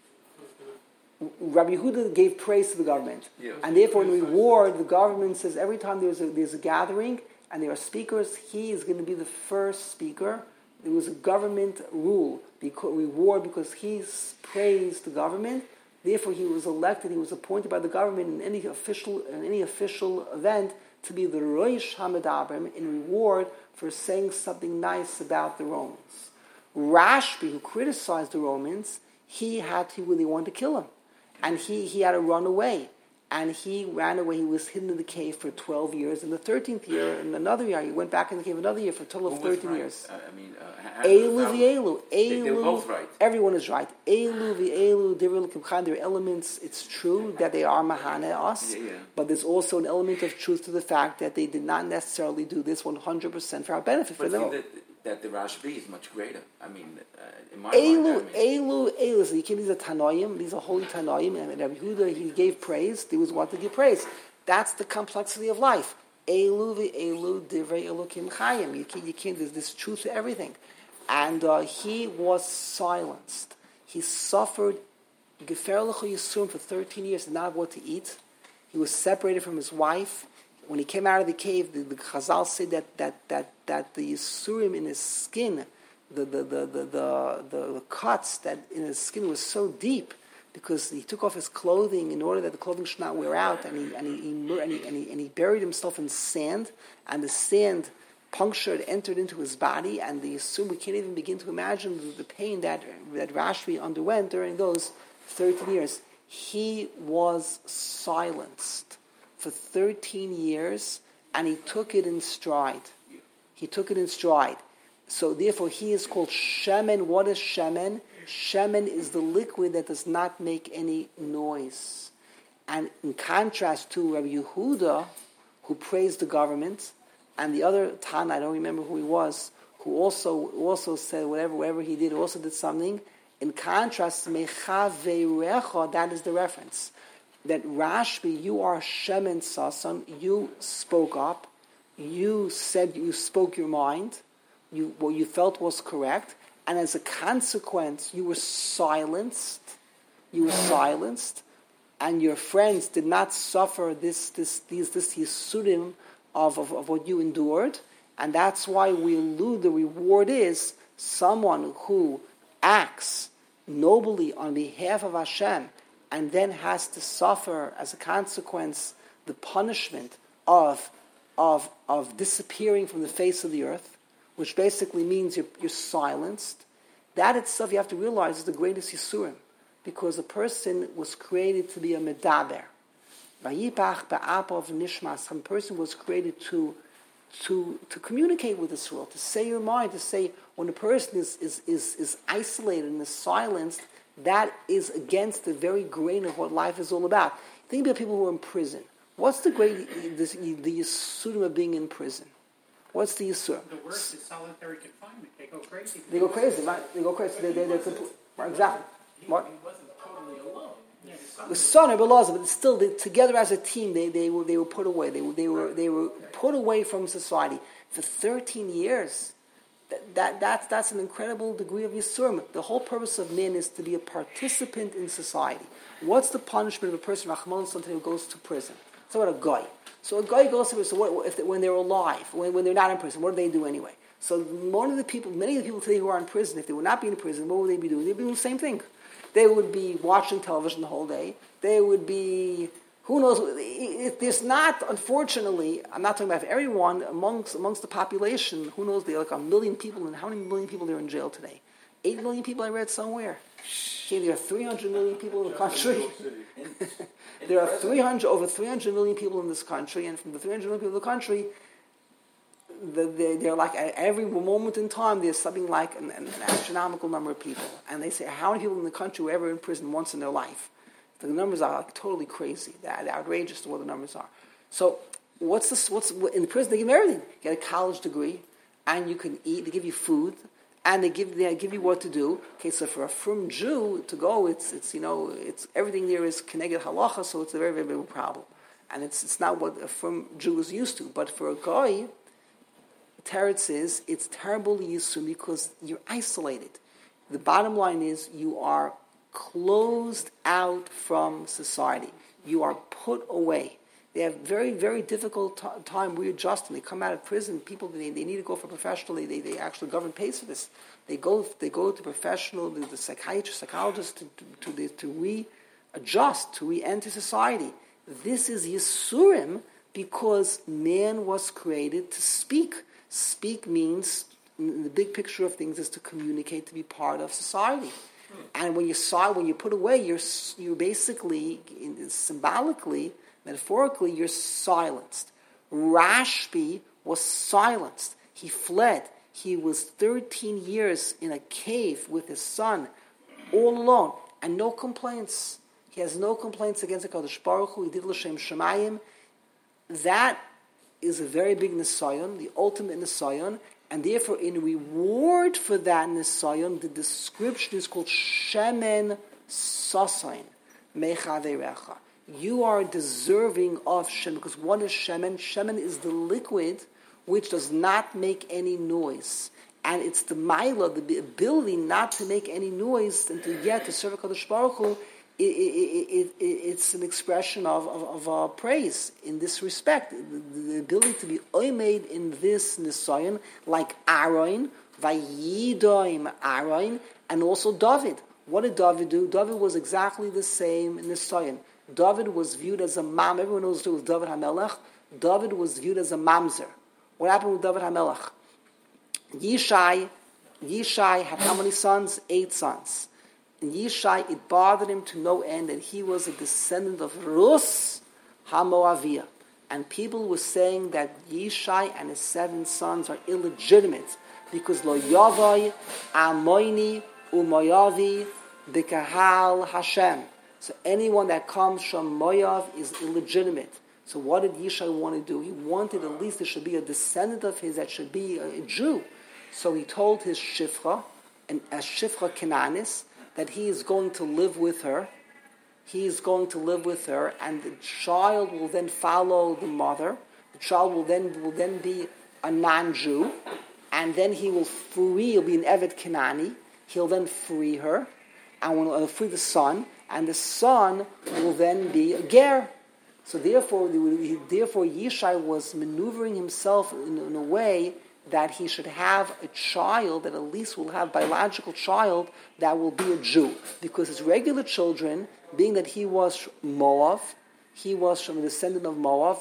Rabbi Yehuda gave praise to the government. Yeah. And therefore in reward, the government says every time there's a, there's a gathering and there are speakers, he is going to be the first speaker. There was a government rule, because, reward because he's praised the government. Therefore he was elected, he was appointed by the government in any official in any official event to be the Rosh Hamadabrim in reward for saying something nice about the Romans. Rashbi, who criticized the Romans, he had to really want to kill him. And he, he had to run away. And he ran away. He was hidden in the cave for twelve years. In the thirteenth year, in another year, he went back in the cave another year for a total of thirteen right? years. Uh, I mean, uh, Elu v'elu. They, they were both right. Everyone is right. Elu v'elu, divrei l'kimchan, there are elements, it's true that they are mahane us, yeah, yeah. but there's also an element of truth to the fact that they did not necessarily do this one hundred percent for our benefit. But for them. That, that the Rashbi is much greater. I mean, uh, in my Elu, mind, I mean, Elu, Elu. So you can, these are Tanoim, these are holy Tanoim, and Rabbi Yehuda, he gave praise, he was wanting to give praise. That's the complexity of life. Elu v'elu divrei Elokim chayim. You can't, you can't, there's this truth to everything. And uh, he was silenced. He suffered Gefer L'cho Yisurim for thirteen years, did not have what to eat. He was separated from his wife. When he came out of the cave, the, the Chazal said that that that that the Yisurim in his skin, the the, the the the the the cuts that in his skin was so deep because he took off his clothing in order that the clothing should not wear out, and he and he, he, and, he and he and he buried himself in sand, and the sand puncture had entered into his body, and the Yisur, we can't even begin to imagine the, the pain that, that Rashbi underwent during those thirteen years. He was silenced for thirteen years, and he took it in stride. He took it in stride. So therefore he is called Shemen. What is Shemen? Shemen is the liquid that does not make any noise. And in contrast to Rabbi Yehuda, who praised the government, and the other Tana, I don't remember who he was, who also also said whatever whatever he did, also did something. In contrast, Mechaverecha, that is the reference. That Rashbi, you are Shemen Sasan, you spoke up, you said, you spoke your mind, you what you felt was correct, and as a consequence, you were silenced, you were silenced, and your friends did not suffer this this these this yisurim of, of, of what you endured, and that's why we allude the reward is someone who acts nobly on behalf of Hashem and then has to suffer as a consequence the punishment of of of disappearing from the face of the earth, which basically means you're, you're silenced. That itself, you have to realize, is the greatest yisurim, because a person was created to be a medaber. Vayipach ba'apav nishmas. Some person was created to to to communicate with this world, to say your mind, to say when a person is is is, is isolated and is silenced, that is against the very grain of what life is all about. Think about people who are in prison. What's the great this, the yisurim of being in prison? What's the yisur? The worst is solitary confinement. They go crazy. They go crazy, right? They go crazy. They, they, they're complete, right, exactly. What? He wasn't totally alone. Yeah, the son- The son of Elazar, but still, they, together as a team, they, they were they were put away. They were they were they were put away from society for thirteen years. That, that that's that's an incredible degree of yisurim. The whole purpose of man is to be a participant in society. What's the punishment of a person, Rahman, who goes to prison? So what a guy. So a guy goes to prison. So what, if they, when they're alive, when, when they're not in prison, what do they do anyway? So one of the people, many of the people today who are in prison, if they would not be in prison, what would they be doing? They'd be doing the same thing. They would be watching television the whole day. They would be, who knows, if there's not, unfortunately, I'm not talking about everyone, amongst amongst the population, who knows, there are like a million people, and how many million people are in jail today? Eight million people I read somewhere. Okay, there are three hundred million people in the country. There are three hundred, over three hundred million people in this country, and from the three hundred million people in the country, the, they're, they're like, at every moment in time, there's something like an, an astronomical number of people. And they say, how many people in the country were ever in prison once in their life? The numbers are like totally crazy. They're, they're outrageous to what the numbers are. So, what's this? What's in the prison? They give you everything. You get a college degree, and you can eat. They give you food, and they give they give you what to do. Okay, so for a frum Jew to go, it's it's you know it's everything there is keneged halacha, so it's a very very big problem, and it's it's not what a frum Jew is used to. But for a guy, Teretz is it's terribly yisum because you're isolated. The bottom line is you are closed out from society. You are put away. They have very, very difficult t- time readjusting. They come out of prison. People, they, they need to go for professional. They, they, they actually, government pays for this. They go they go to professional, the, the psychiatrist, psychologist to, to, to, to readjust, to re-enter society. This is Yisurim because man was created to speak. Speak means, in the big picture of things, is to communicate, to be part of society. And when you saw, when you put away, you're you basically, symbolically, metaphorically, you're silenced. Rashbi was silenced. He fled. He was thirteen years in a cave with his son, all alone, and no complaints. He has no complaints against the Kadosh Baruch Hu. He did l'shem shemayim. That is a very big nisayon, the ultimate nisayon. And therefore, in reward for that nisayon, the description is called shemen sasayin mechaverecha. You are deserving of shemen, because what is shemen? Shemen is the liquid which does not make any noise. And it's the maila, the ability not to make any noise and to get to serve HaKadosh Baruch Hu. It, it, it, it, it's an expression of, of, of uh, praise in this respect. The, the ability to be oimed in this nisayon, like Aaron, vayidoim Aaron, and also David. What did David do? David was exactly the same nisayon. David was viewed as a mam. Everyone knows it was David HaMelech. David was viewed as a mamzer. What happened with David HaMelech? Yishai, Yishai had how many sons? Eight sons. And Yishai, it bothered him to no end that he was a descendant of Rus HaMoaviyah. And people were saying that Yishai and his seven sons are illegitimate because Lo Yavai Amoini Umoyavi B'Kahal Hashem. So anyone that comes from Moav is illegitimate. So what did Yishai want to do? He wanted at least there should be a descendant of his that should be a, a Jew. So he told his Shifra, and as Shifra Cananis, that he is going to live with her. He is going to live with her, and the child will then follow the mother. The child will then will then be a non-Jew, and then he will free. He'll be an Evet Kanani. He'll then free her, and will uh, free the son, and the son will then be a ger. So therefore, therefore, Yishai was maneuvering himself in, in a way that he should have a child that at least will have a biological child that will be a Jew, because his regular children, being that he was Moav, he was from a descendant of Moav,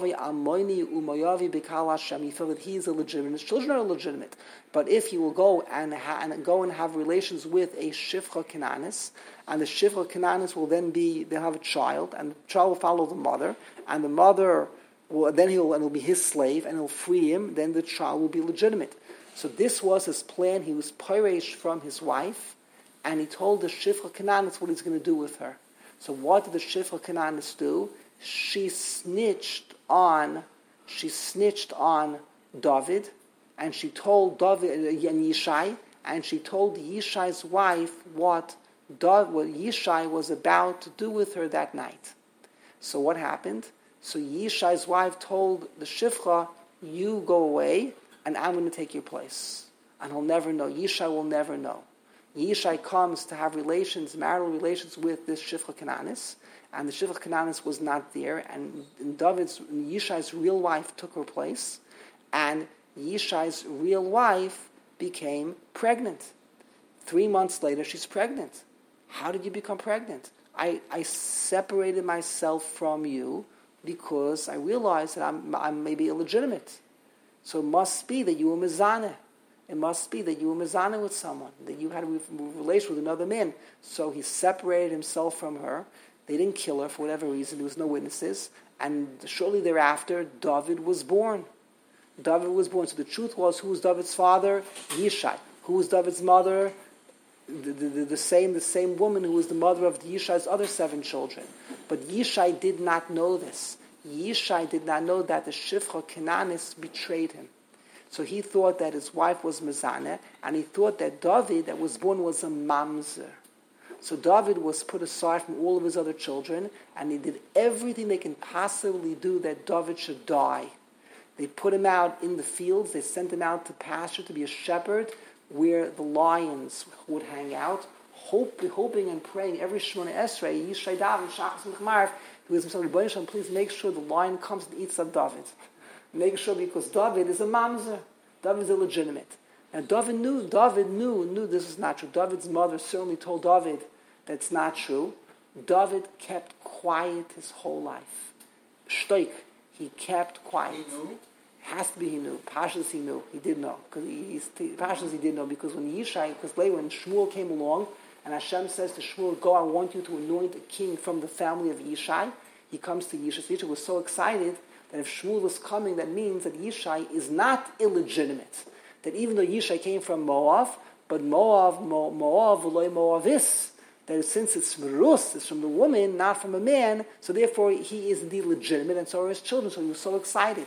he felt that he is illegitimate. His children are illegitimate. But if he will go and, ha- and go and have relations with a Shifcha Cananis, and the Shifcha Cananis will then be, they'll have a child, and the child will follow the mother, and the mother will, then he'll, and he'll be his slave, and he'll free him, then the child will be legitimate. So this was his plan. He was piresh from his wife, and he told the Shifcha Cananis what he's going to do with her. So what did the Shifcha Cananis do? She snitched on, she snitched on David, and she told David and Yishai, and she told Yishai's wife what, David, what Yishai was about to do with her that night. So what happened? So Yishai's wife told the Shifcha, you go away, and I'm going to take your place. And he'll never know. Yishai will never know. Yishai comes to have relations, marital relations with this Shifcha Cananis, and the Shifcha Cananis was not there, and David's, Yishai's real wife took her place, and Yishai's real wife became pregnant. Three months later, she's pregnant. How did you become pregnant? I, I separated myself from you because I realized that I'm, I'm maybe illegitimate. So it must be that you were mezaneh. It must be that you were mezaneh with someone, that you had a relation with another man. So he separated himself from her. They didn't kill her for whatever reason. There was no witnesses. And shortly thereafter, David was born. David was born. So the truth was, who was David's father? Yishai. Who was David's mother? The, the, the, the same the same woman who was the mother of Yishai's other seven children. But Yishai did not know this. Yishai did not know that the Shifcha Cananis betrayed him. So he thought that his wife was Mezaneh, and he thought that David that was born was a mamzer. So David was put aside from all of his other children, and they did everything they can possibly do that David should die. They put him out in the fields, they sent him out to pasture to be a shepherd, where the lions would hang out, hope, hoping and praying every Shemona Esrei, Yishay David, Shachas Mechmarv, he was himself, please make sure the lion comes and eats up David. Make sure, because David is a mamzer. David is illegitimate. And David knew, David knew, knew this is not true. David's mother certainly told David that's not true. David kept quiet his whole life. Shtoik, he kept quiet. He knew? Has to be he knew. Pashas he knew. He did know. Because he, Pashas he did know. Because when Yishai, because later when Shmuel came along, and Hashem says to Shmuel, go, I want you to anoint a king from the family of Yishai. He comes to Yishai. So Yishai was so excited that if Shmuel is coming, that means that Yishai is not illegitimate. That even though Yishai came from Moav, but Moav, Mo, Moav, V'loi Moavis, that since it's Merus, it's from the woman, not from a man, so therefore he is indeed legitimate, and so are his children, so he was so excited.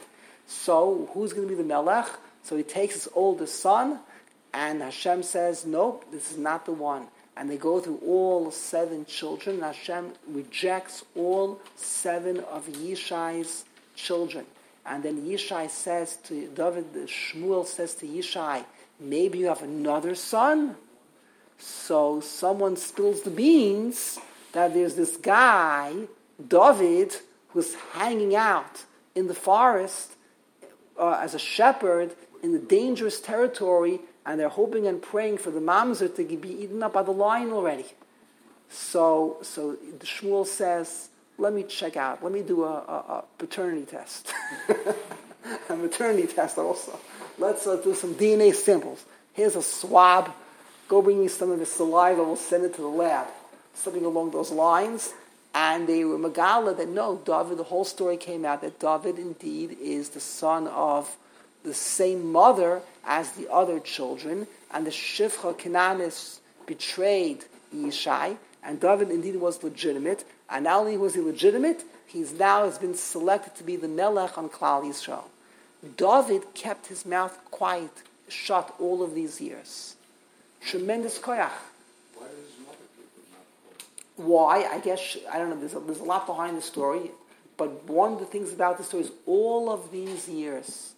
So who's going to be the Melech? So he takes his oldest son, and Hashem says, nope, this is not the one. And they go through all seven children, and Hashem rejects all seven of Yishai's children. And then Yishai says to David, Shmuel says to Yishai, maybe you have another son? So someone spills the beans that there's this guy, David, who's hanging out in the forest uh, as a shepherd in the dangerous territory, and they're hoping and praying for the mamzer to be eaten up by the lion already. So, so Shmuel says, let me check out, let me do a, a, a paternity test. a maternity test also. Let's uh, do some D N A samples. Here's a swab. Go bring me some of the saliva. We'll send it to the lab. Something along those lines. And they were Megala that no, David, the whole story came out that David indeed is the son of the same mother as the other children. And the Shifcha Cananis betrayed Yishai. And David indeed was legitimate. And not only was he legitimate, he's now has been selected to be the Melech on Klal Yisrael. David kept his mouth quiet, shut all of these years. Tremendous koyach. Why does his mother keep his mouth closed? Why? I guess, I don't know, there's a, there's a lot behind the story. But one of the things about the story is all of these years,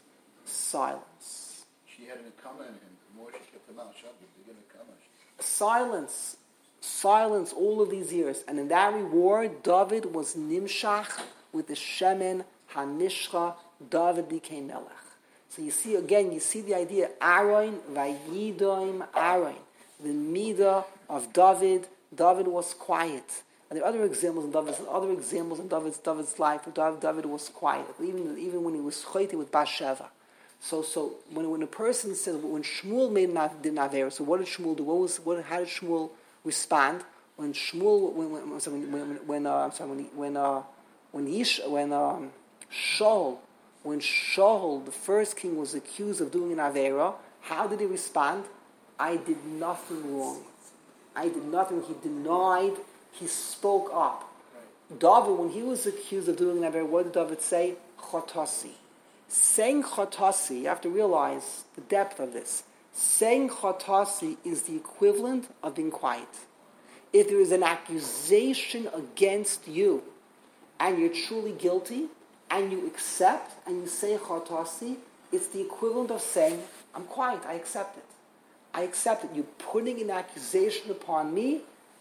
silence. She had an comment in him. The more she kept her mouth shut, the bigger the comment. Silence. Silence all of these years. And in that reward, David was nimshach with the Shemen HaNishcha. David became Melech. So you see, again, you see the idea, Aaron, Vayidoim Aaron. The Midah of David, David was quiet. And there are other examples in David's, other examples in David's, David's life where David, David was quiet, even, even when he was choite with Bathsheba. So, so when, when a person says, when Shmuel made did Naver, so what did Shmuel do? What was, what, how did Shmuel respond? When Shmuel, when, when, when, when, when uh, I'm sorry, when, when, uh, when, Yish, when um, Shaul, when Shaul, the first king, was accused of doing an Avera, how did he respond? I did nothing wrong. I did nothing. He denied. He spoke up. Right. David, when he was accused of doing an Avera, what did David say? Chotasi. Saying Chotasi, you have to realize the depth of this. Saying Chotasi is the equivalent of being quiet. If there is an accusation against you, and you're truly guilty, and you accept, and you say Chotasi, it's the equivalent of saying, I'm quiet, I accept it. I accept it. You're putting an accusation upon me,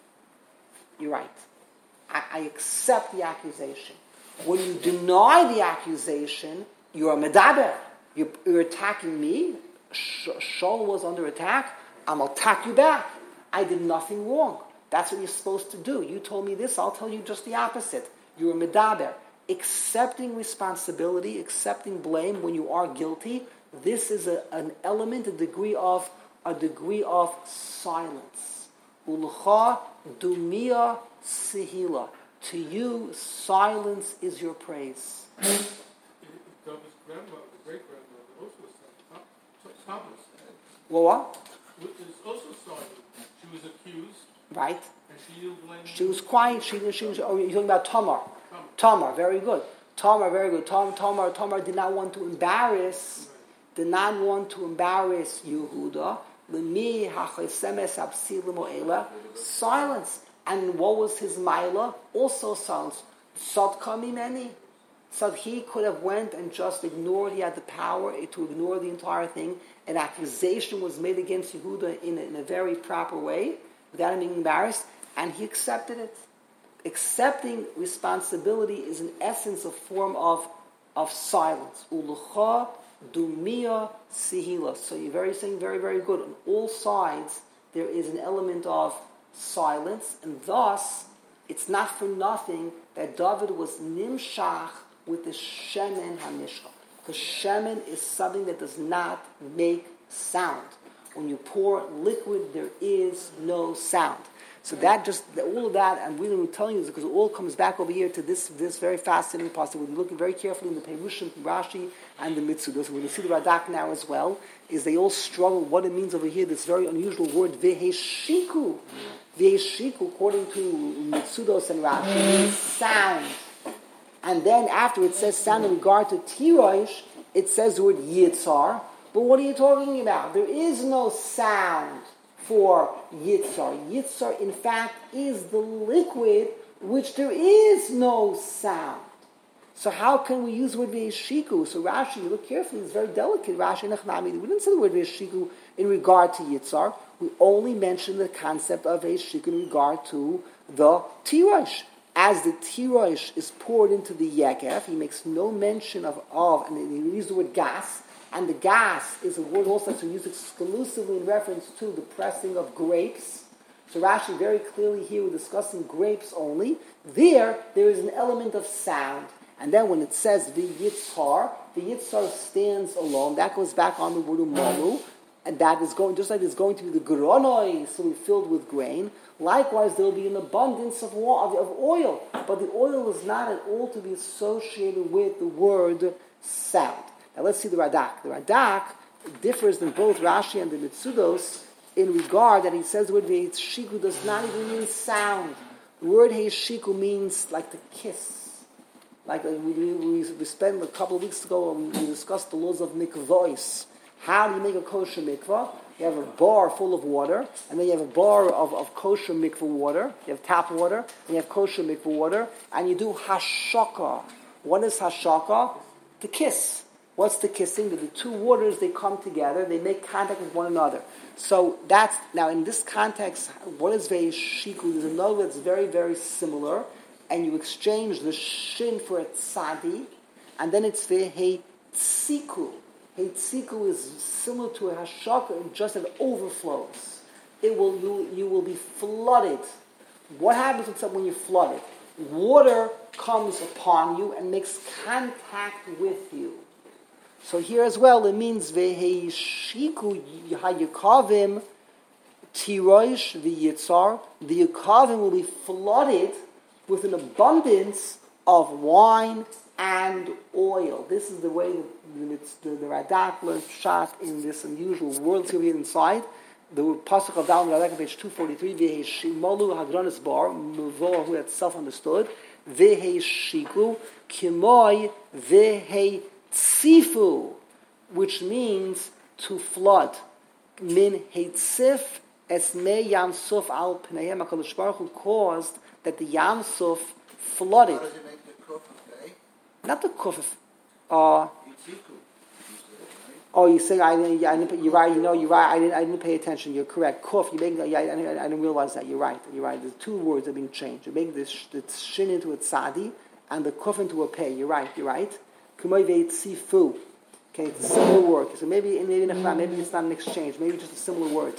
you're right. I, I accept the accusation. When you deny the accusation, you're a medaber. You're, you're attacking me. Shaul was under attack. I'm going to attack you back. I did nothing wrong. That's what you're supposed to do. You told me this, I'll tell you just the opposite. You're a medaber. Accepting responsibility, accepting blame when you are guilty, this is a, an element, a degree of a degree of silence. Ulcha dumia sihila. To you, silence is your praise. David's grandmother, great-grandmother, also said, Thomas. Well, what? Is also silent. She was accused. Right. And she didn't blame She was quiet. She, she was, oh, you're talking about Tamar. Tamar, Tamar very good. Tamar, very good. Tam, Tamar, Tamar did not want to embarrass, right. did not want to embarrass Yehuda. Silence. And what was his maila? Also silence. Sadka mimeni. So he could have went and just ignored, he had the power to ignore the entire thing. An accusation was made against Yehuda in a, in a very proper way, without him being embarrassed, and he accepted it. Accepting responsibility is in essence a form of, of silence. Ulucha dumia sihila. So you're very saying very, very good. On all sides, there is an element of silence, and thus, it's not for nothing that David was nimshach with the shemen hanishcha. Because shemen is something that does not make sound. When you pour liquid, there is no sound. So that just, all of that, I'm really telling you this because it all comes back over here to this this very fascinating passage. We're looking very carefully in the Perushim, Rashi, and the Mitzudos. We're going to see the Radak now as well, is they all struggle what it means over here, this very unusual word, veheshiku. Veheshiku, according to Mitzudos and Rashi, means sound. And then after it says sound in regard to Tirosh, it says the word Yitzhar. But what are you talking about? There is no sound for Yitzhar. Yitzhar, in fact, is the liquid which there is no sound. So how can we use the word V'yeshiku? So Rashi, you look carefully, it's very delicate. Rashi Nachnami, we didn't say the word V'yeshiku in regard to Yitzhar. We only mentioned the concept of V'yeshiku in regard to the Tirosh. As the Tirosh is poured into the Yekef, he makes no mention of, of and he uses the word gas. And the gas is a word also that's used exclusively in reference to the pressing of grapes. So Rashi very clearly here we're discussing grapes only. There, there is an element of sound. And then when it says the Yitzhar, the Yitzhar stands alone. That goes back on the word umalu, and that is going, just like there's going to be the gronoi, so we filled with grain. Likewise, there will be an abundance of, of, of oil, but the oil is not at all to be associated with the word sound. Now let's see the Radak. The Radak differs in both Rashi and the Mitsudos in regard that he says the word Ve'etshiku does not even mean sound. The word Heishiku means like to kiss. Like we, we, we spent a couple of weeks ago, we, we discussed the laws of mikvahs. How do you make a kosher mikvah? You have a bar full of water, and then you have a bar of, of kosher mikvah water. You have tap water, and you have kosher mikvah water, and you do hashaka. What is hashaka? To kiss. What's the kissing? The two waters, they come together, they make contact with one another. So that's, now in this context, what is ve'eshiku? There's another that's very, very similar, and you exchange the shin for a tzadi, and then it's ve'hetziku. Hetziku is similar to a hashaka, just that it overflows. It will, you, you will be flooded. What happens when you're flooded? Water comes upon you and makes contact with you. So here as well, it means ve'heishiku hayukavim tiroish v'yitzar. The yukavim will be flooded with an abundance of wine and oil. This is the way that the, the, the Radak learns Pshat in this unusual world here inside. The pasuk of Dal Radak, page two forty-three, ve'heishimolu hagranis bar, muvor who had self-understood, ve'heishiku kimoi ve'he Tzifu, which means to flood. Min heitzif es me Yamsuf al pneihem. HaKadosh Baruch Hu caused that the Yamsuf flooded. How does it make the kuf okay? Not the kuf. Uh, Yitziku, you said, right? oh, you say I didn't. I didn't. You're right. You know, you're right. I didn't. I didn't pay attention. You're correct. Kuf. You make. Yeah, I, didn't, I didn't realize that. You're right. You're right. The two words are being changed. You make this the shin into a tzadi and the kuf into a pei. You're right. You're right. Okay, it's a similar word. So maybe, maybe, maybe it's not an exchange. Maybe just a similar word.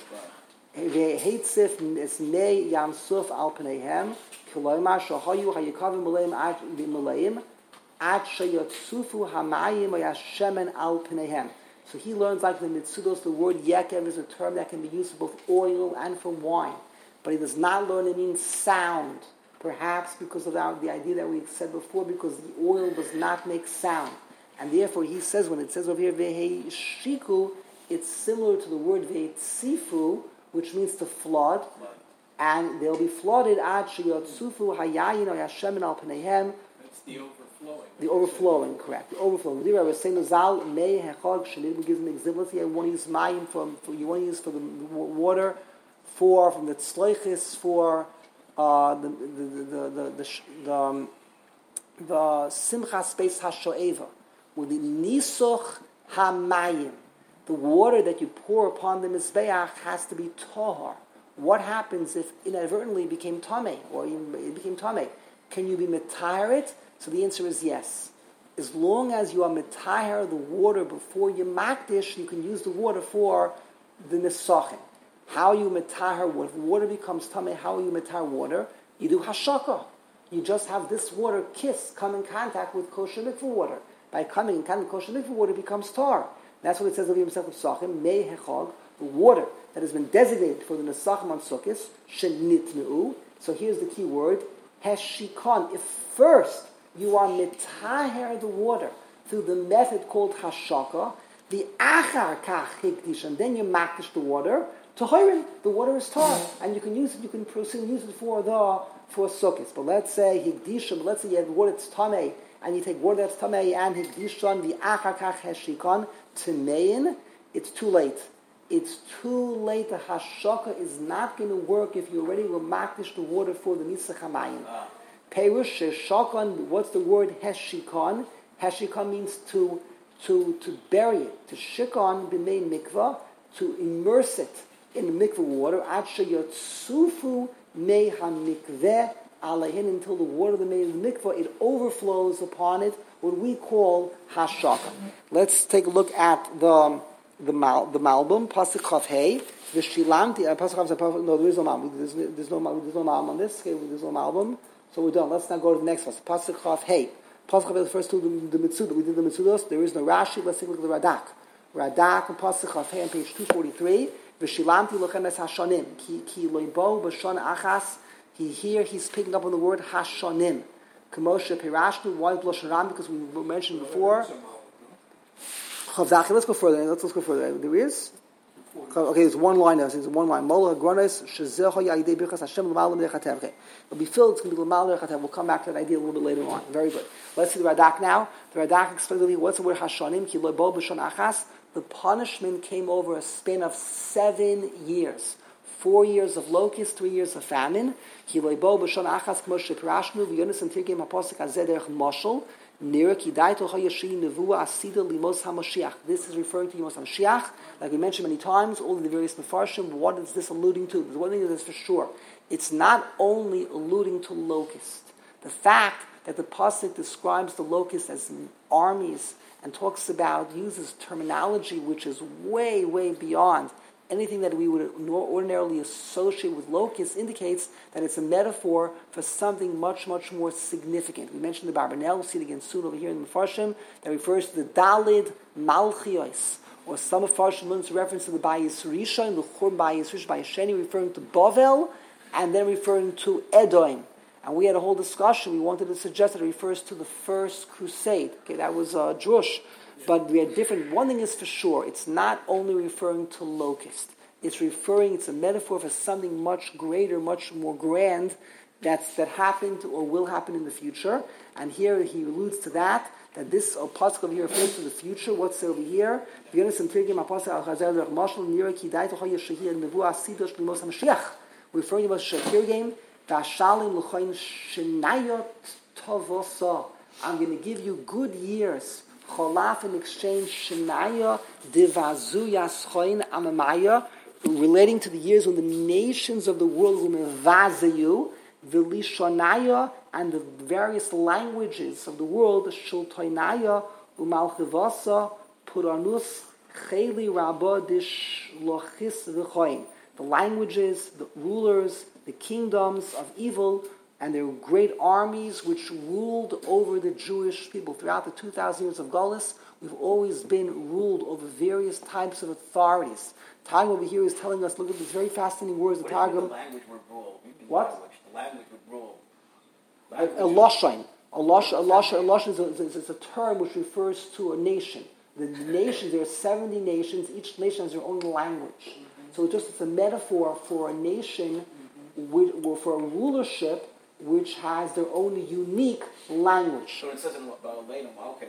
Heitzif is ne yamsuf al pneihem kiloyma shahayu hayikavim maleim ad maleim ad sheyotsufu hamayim hayashemen al pneihem. So he learns like the Mitsudos, the word yekev is a term that can be used for both oil and for wine, but he does not learn it means sound. Perhaps because of our, the idea that we said before, because the oil does not make sound. And therefore he says, when it says over here, ve'heishiku, it's similar to the word ve'etzifu, which means to flood. And they'll be flooded ad sheyotsufu hayayin or yashemen al pneihem. That's the overflowing. The overflowing, correct. The overflowing. I was saying, Zal mei hechag shenid gives an example here. You want to use mayim from, for, you want to use for the water, for, from the tzloichis, for Uh, the the the the the, the, um, the simcha space hashoeva, with the nisuch hamayim, the water that you pour upon the mizbeach has to be tahar. What happens if inadvertently it became tamei, or it became tamei? Can you be mitahar it? So the answer is yes. As long as you are mitahar the water before you makdish, you can use the water for the nisachim. How you mitahar water? If water becomes tamei, how you mitahar water? You do hashaka. You just have this water kiss, come in contact with kosher mikvah water. By coming in contact with kosher mikvah water, it becomes tar. That's what it says of himself of Sachim, mei hechag, the water that has been designated for the nesachim on Sukkos, shenitnu. So here's the key word, heshikon. If first you are mitahar the water through the method called hashaka, the achar kach hikdish, and then you makdish the water. Tahirin, the water is tar, and you can use it. You can proceed and use it for the for sukkahs. But let's say higdishon. Let's say you have water that's tamei, and you take water that's tamei and higdishon the achakach heshikon tamein. It's too late. It's too late. The hashaka is not going to work if you already were makdish the water for the nisach hamayim. Perush sheshakon. What's the word heshikon? Heshikon means to to to bury it. To shikon b'mei mikvah, to immerse it in the mikveh water, ad sheyotsufu mei hamikveh aleihin, until the water of the mikveh, it overflows upon it, what we call hashaka. Let's take a look at the the mal the malbum pasuk chaf hey the shilamti uh, pasuk chaf no there is no malbum there's, there's no there's no malbum on this okay, there's no malbum, so we're done. Let's now go to the next one. Pasuk chaf hey Pasuk Chaf refers to the, the Mitzudah. We did the Mitzudos. There is no Rashi. Let's take a look at the Radak. Radak and Pasuk Chaf on page two forty-three. V'shilamti lochem es hashanim ki ki loibo b'shon achas. He here he's picking up on the word hashanim. Kamosha pirashnu. Why b'loshen ram? Because we mentioned before. Chavzachi. Let's go further. Let's, let's go further. There is. Okay, there's one line there. There's one line. Mola Hagronis Shazeho Yadei Birchas Hashem L'Malam Dechatev. Okay, it'll be filled. It's going to be L'Malam Dechatev. We'll come back to that idea a little bit later on. Very good. Let's see the Radak now. The Radak explains what's the word Hashanim Ki Lobo B'Shon Achas. The punishment came over a span of seven years. Four years of locust, three years of famine. Ki Lobo B'Shon Achas K'Moshe Pirashnu V'Yonis and Tirgim HaPosek Hazeh Derech Moshel. This is referring to Yemos HaMashiach. Like we mentioned many times, all of the various Mefarshim, what is this alluding to? There's one thing that is for sure. It's not only alluding to locust. The fact that the Pasuk describes the locust as armies and talks about, uses terminology which is way, way beyond anything that we would ordinarily associate with locusts, indicates that it's a metaphor for something much, much more significant. We mentioned the Barbanel, we'll see it again soon over here in the Mefarshim, that refers to the Dalid Malchios, or some Mefarshim learns reference to the Bayis Rishon, the Churban Bayis Rishon, Bayis Sheni, referring to Bavel, and then referring to Edom. And we had a whole discussion. We wanted to suggest that it refers to the first crusade. Okay, that was uh, Drush. But we had different. One thing is for sure, it's not only referring to locust. It's referring, it's a metaphor for something much greater, much more grand that's, that happened or will happen in the future. And here he alludes to that, that this Pasuk over here refers to the future. What's over here? Referring about Shakirgim, I'm going to give you good years. Cholaf in exchange Shenaya Divazu Yaschoin Amamaya, relating to the years when the nations of the world will mevazayu, Vilishonaya, and the various languages of the world, Shultoinaya, Umalchivasa, Puranus, Cheli Rabadish Lochis V'choin. The languages, the rulers, the kingdoms of evil, and there were great armies which ruled over the Jewish people. Throughout the two thousand years of Galus, we've always been ruled over various types of authorities. Targum over here is telling us, look at these very fascinating words. What the Targum. The language would rule. What? Language. The language would rule. A loshain. A loshain is, is, is a term which refers to a nation. The nations, there are seventy nations. Each nation has their own language. Mm-hmm. So just it's a metaphor for a nation, mm-hmm. with, or for a rulership, which has their own unique language. So it says in Ba'aleinu, okay,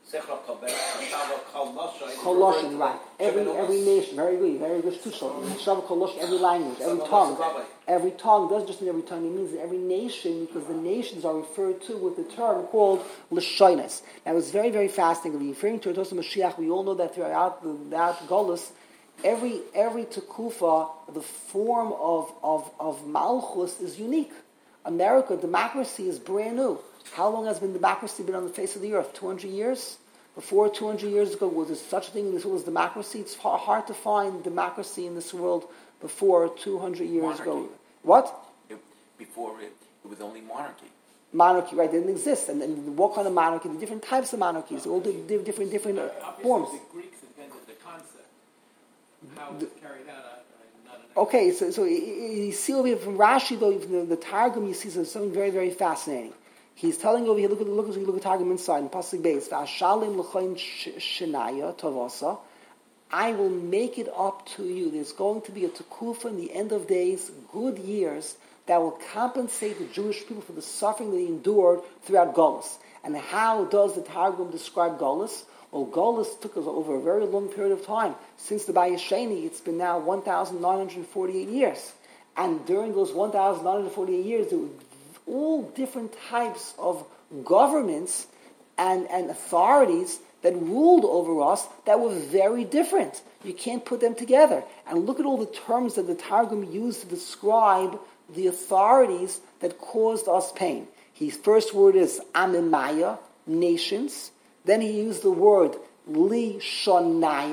Koloshin, right. Every every nation, very good, very good. Shav Koloshin, every language, every tongue. Every tongue doesn't just mean every tongue, it means every nation, because the nations are referred to with the term called L'shoines. Now it's very, very fascinating. Referring to Tosa Mashiach, we all know that throughout the that Golus, every every Tekufa, the form of, of, of Malchus is unique. America, democracy is brand new. How long has been democracy been on the face of the earth? two hundred years? Before two hundred years ago, was there such a thing in this world as democracy? It's hard to find democracy in this world before two hundred years monarchy. ago. What? It, before it, it was only monarchy. Monarchy, right, didn't exist. And, and what kind of monarchy? The different types of monarchies, all the different, different, different uh, forms. The Greeks invented the concept. How it was carried out. Okay, so so you see over here from Rashi, though, from the, the Targum, you see something very, very fascinating. He's telling over here, look at look at look at Targum inside in Pasuk Beis. V'ashalim l'choin shenaya tovasa. I will make it up to you. There's going to be a tekufa in the end of days, good years that will compensate the Jewish people for the suffering that they endured throughout Golus. And how does the Targum describe Golus? Well, Golus took us over a very long period of time. Since the Bayis Sheni, it's been now one thousand nine hundred forty-eight years. And during those one thousand nine hundred forty-eight years, there were all different types of governments and, and authorities that ruled over us that were very different. You can't put them together. And look at all the terms that the Targum used to describe the authorities that caused us pain. His first word is Amimaya, nations. Then he used the word Li Shonaya,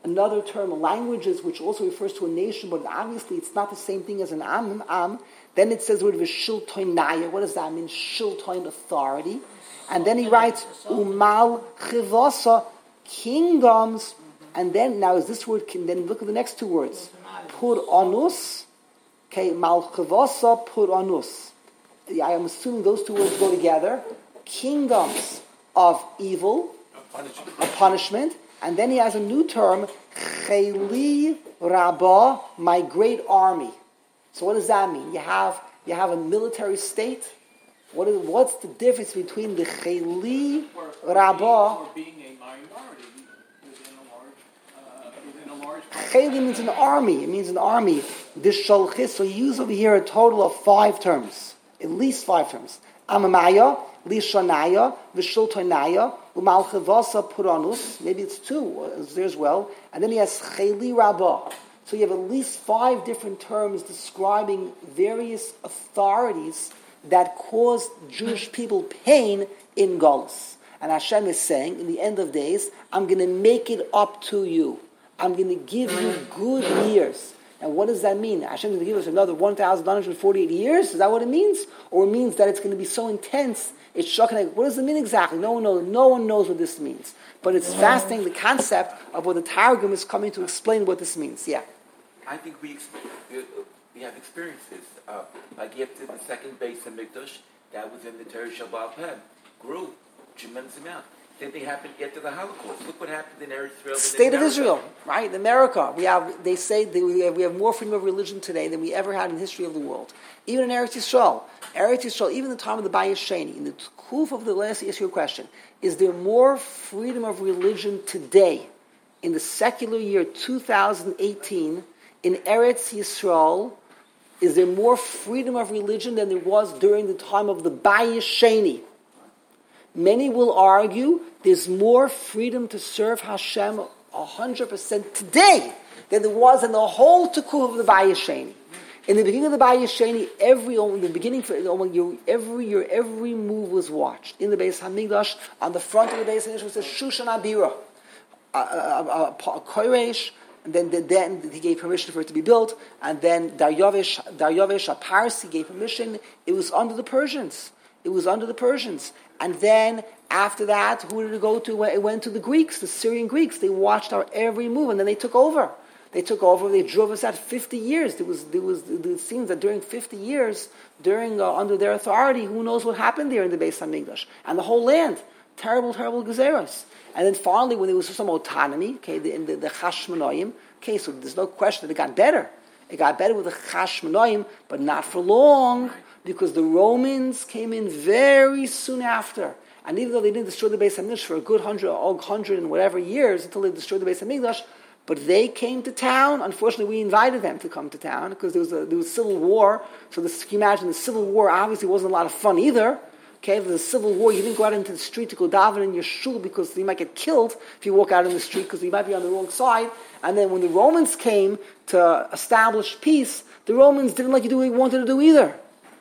another term, languages, which also refers to a nation, but obviously it's not the same thing as an am. am. Then it says the word v'shiltoinaya. What does that mean? Shiltoin, authority. And then he writes umal chivasa, kingdoms. And then now is this word? Then look at the next two words. Pur onus. Okay, mal chivasa pur onus. I am assuming those two words go together. Kingdoms of evil, a punishment. And then he has a new term, cheli rabba, my great army. So what does that mean? You have you have a military state. What is what's the difference between the cheli rabba? Or being a minority within a large, uh, within a large. Cheli means an army. It means an army. This sholchis. So you use over here a total of five terms, at least five terms. Amamaya, Lishanaya, Vishultonaya, Umalchavasa Puranus. Maybe it's two there as well. And then he has Cheli Rabbah. So you have at least five different terms describing various authorities that caused Jewish people pain in Golus. And Hashem is saying, in the end of days, I'm going to make it up to you. I'm going to give you good years. And what does that mean? Hashem is going to give us another one thousand nine hundred forty-eight years? Is that what it means? Or it means that it's going to be so intense, it's shocking. What does it mean exactly? No one knows. No one knows what this means. But it's fascinating, the concept of what the Targum is coming to explain what this means. Yeah. I think we exp- we have experiences. Uh, like after the second base of Mikdash, that was in the Torah Shabbat Peh, grew tremendous amount. Same thing happened after the Holocaust. Look what happened in Eretz Israel. State of Israel, right? In America, we have. They say that we have, we have more freedom of religion today than we ever had in the history of the world. Even in Eretz Yisrael, Eretz Yisrael, even in the time of the Bayis Sheni, in the Kuf of the last issue question, is there more freedom of religion today, in the secular year two thousand eighteen, in Eretz Yisrael? Is there more freedom of religion than there was during the time of the Bayis Sheni? Many will argue there's more freedom to serve Hashem one hundred percent today than there was in the whole Tekuf of the Bayis Sheni. In the beginning of the Bayis Sheni, every in the beginning for every year, every move was watched. In the Beis Hamikdash, on the front of the Beis Hamikdash was a Shushan Abira, a, a, a, a Koresh, and then, then, then he gave permission for it to be built, and then Daryavish, Daryavish, a Parsi, gave permission. It was under the Persians. It was under the Persians. And then, after that, who did it go to? It went to the Greeks, the Syrian Greeks. They watched our every move, and then they took over. They took over, they drove us out fifty years. There was, there was, it seems that during fifty years, during, uh, under their authority, who knows what happened there in the Beis Hamikdash. And the whole land. Terrible, terrible gezeros. And then finally, when there was some autonomy, okay, the, in the, the Chashmonaim, okay, so there's no question that it got better. It got better with the Chashmonaim, but not for long, because the Romans came in very soon after. And even though they didn't destroy the Beis Hamikdash for a good hundred, oh, hundred and whatever years until they destroyed the Beis Hamikdash, but they came to town. Unfortunately, we invited them to come to town because there was a there was civil war. So this, can you imagine the civil war obviously wasn't a lot of fun either. Okay, if there's a civil war, you didn't go out into the street to go daven in your shul because you might get killed if you walk out in the street because you might be on the wrong side. And then when the Romans came to establish peace, the Romans didn't like you do what you wanted to do either.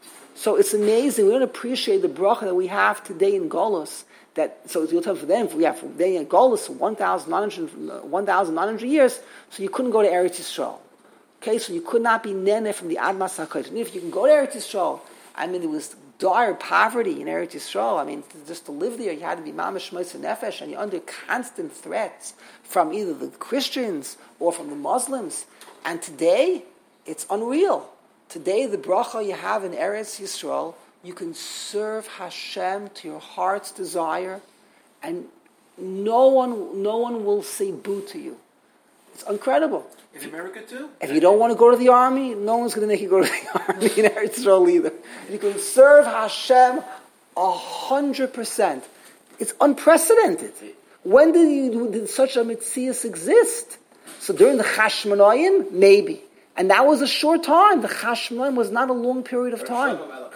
So it's amazing. We don't appreciate the bracha that we have today in Golus. That so it's your time for them. For, yeah, for they in Golus one thousand nine hundred years. So you couldn't go to Eretz Yisrael. Okay, so you could not be nene from the Admas HaKodesh. And if you can go to Eretz Yisrael, I mean, there was dire poverty in Eretz Yisrael. I mean, just to live there, you had to be mamash moisa nefesh, and you're under constant threats from either the Christians or from the Muslims. And today, it's unreal. Today, the bracha you have in Eretz Yisrael, you can serve Hashem to your heart's desire, and no one, no one will say boo to you. It's incredible. In America too? If you don't want to go to the army, no one's going to make you go to the army in Eretz Yisrael either. You can serve Hashem a hundred percent. It's unprecedented. When did, you, did such a mitzias exist? So during the Chashmonaim, maybe. And that was a short time. The Chashmonaim was not a long period of time.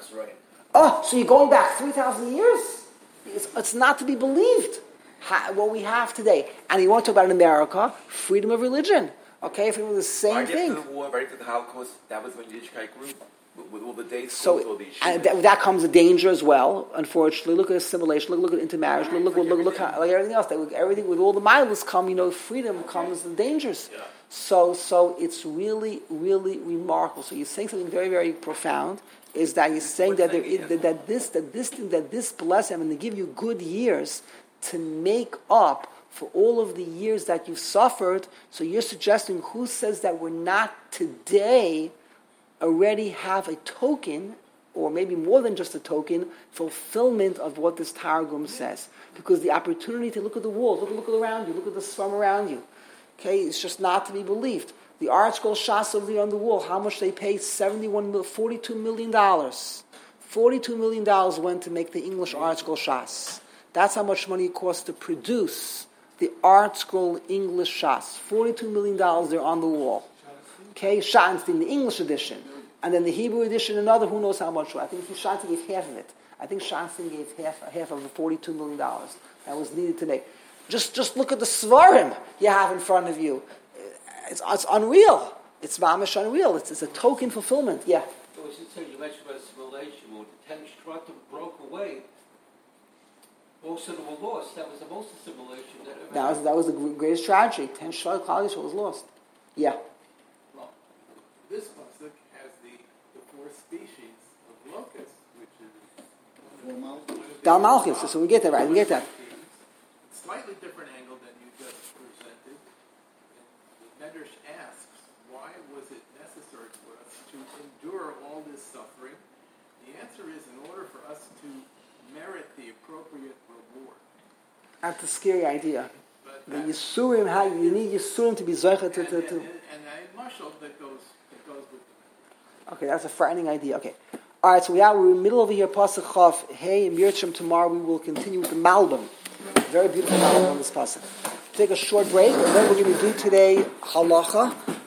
Oh, so you're going back three thousand years? It's, it's not to be believed how, what we have today. And you want to talk about in America, freedom of religion. Okay, if it was the same right thing. Right after the war, right after the Holocaust, that was when Yiddishkeit grew. with, with all the days, So all these and shivas. that, that comes a danger as well. Unfortunately, look at assimilation. Look, look at intermarriage. Look, look, look, look, look how, like everything else. Like everything with all the miles come, you know, freedom comes the dangers. Yeah. So, so it's really, really remarkable. So you're saying something very, very profound. Is that you're saying that, there, thing, that, that this, that this thing, that this blessing, and to give you good years to make up for all of the years that you've suffered. So you're suggesting, who says that we're not today already have a token, or maybe more than just a token, fulfillment of what this Targum says? Because the opportunity to look at the walls, look, look around you, look at the swarm around you. Okay, it's just not to be believed. The art scroll Shas over there on the wall, how much they paid? seventy-one mil, forty-two million dollars. forty-two million dollars went to make the English art scroll Shas. That's how much money it costs to produce the art scroll English Shas. forty-two million dollars they're on the wall. Okay, Schanstein, the English edition. And then the Hebrew edition, another, who knows how much. I think Schanstein gave half of it. I think Schanstein gave half, half of the forty-two million dollars that was needed to make. Just, just look at the Svarim you have in front of you. It's, it's unreal. It's mamish unreal. It's, it's a token fulfillment. Yeah. So as you said, you mentioned about assimilation. When the ten Shvatim broke away, most of them were lost. That was the most assimilation that ever That was, that was the greatest tragedy. Ten Shvat Klal Yisrael was lost. Yeah. Well, this pasuk has the, the four species of locusts, which is Dal Malchus. So we get that right. We get that. slightly different angle than you just presented. The Medrash asks, why was it necessary for us to endure all this suffering? The answer is in order for us to merit the appropriate reward. That's a scary idea. But The that's- Yisurim, how you need Yisurim to be Zocher to, and, to, and, to. and a mushal that goes that goes with it. Okay, that's a frightening idea. Okay. All right, so we are, we're in the middle over here, Pasuk Chav. Hey, and Mirchim, tomorrow we will continue with the Malbim. Very beautiful Malbim on this Pasuk. Take a short break, and then we're going to do today Halacha.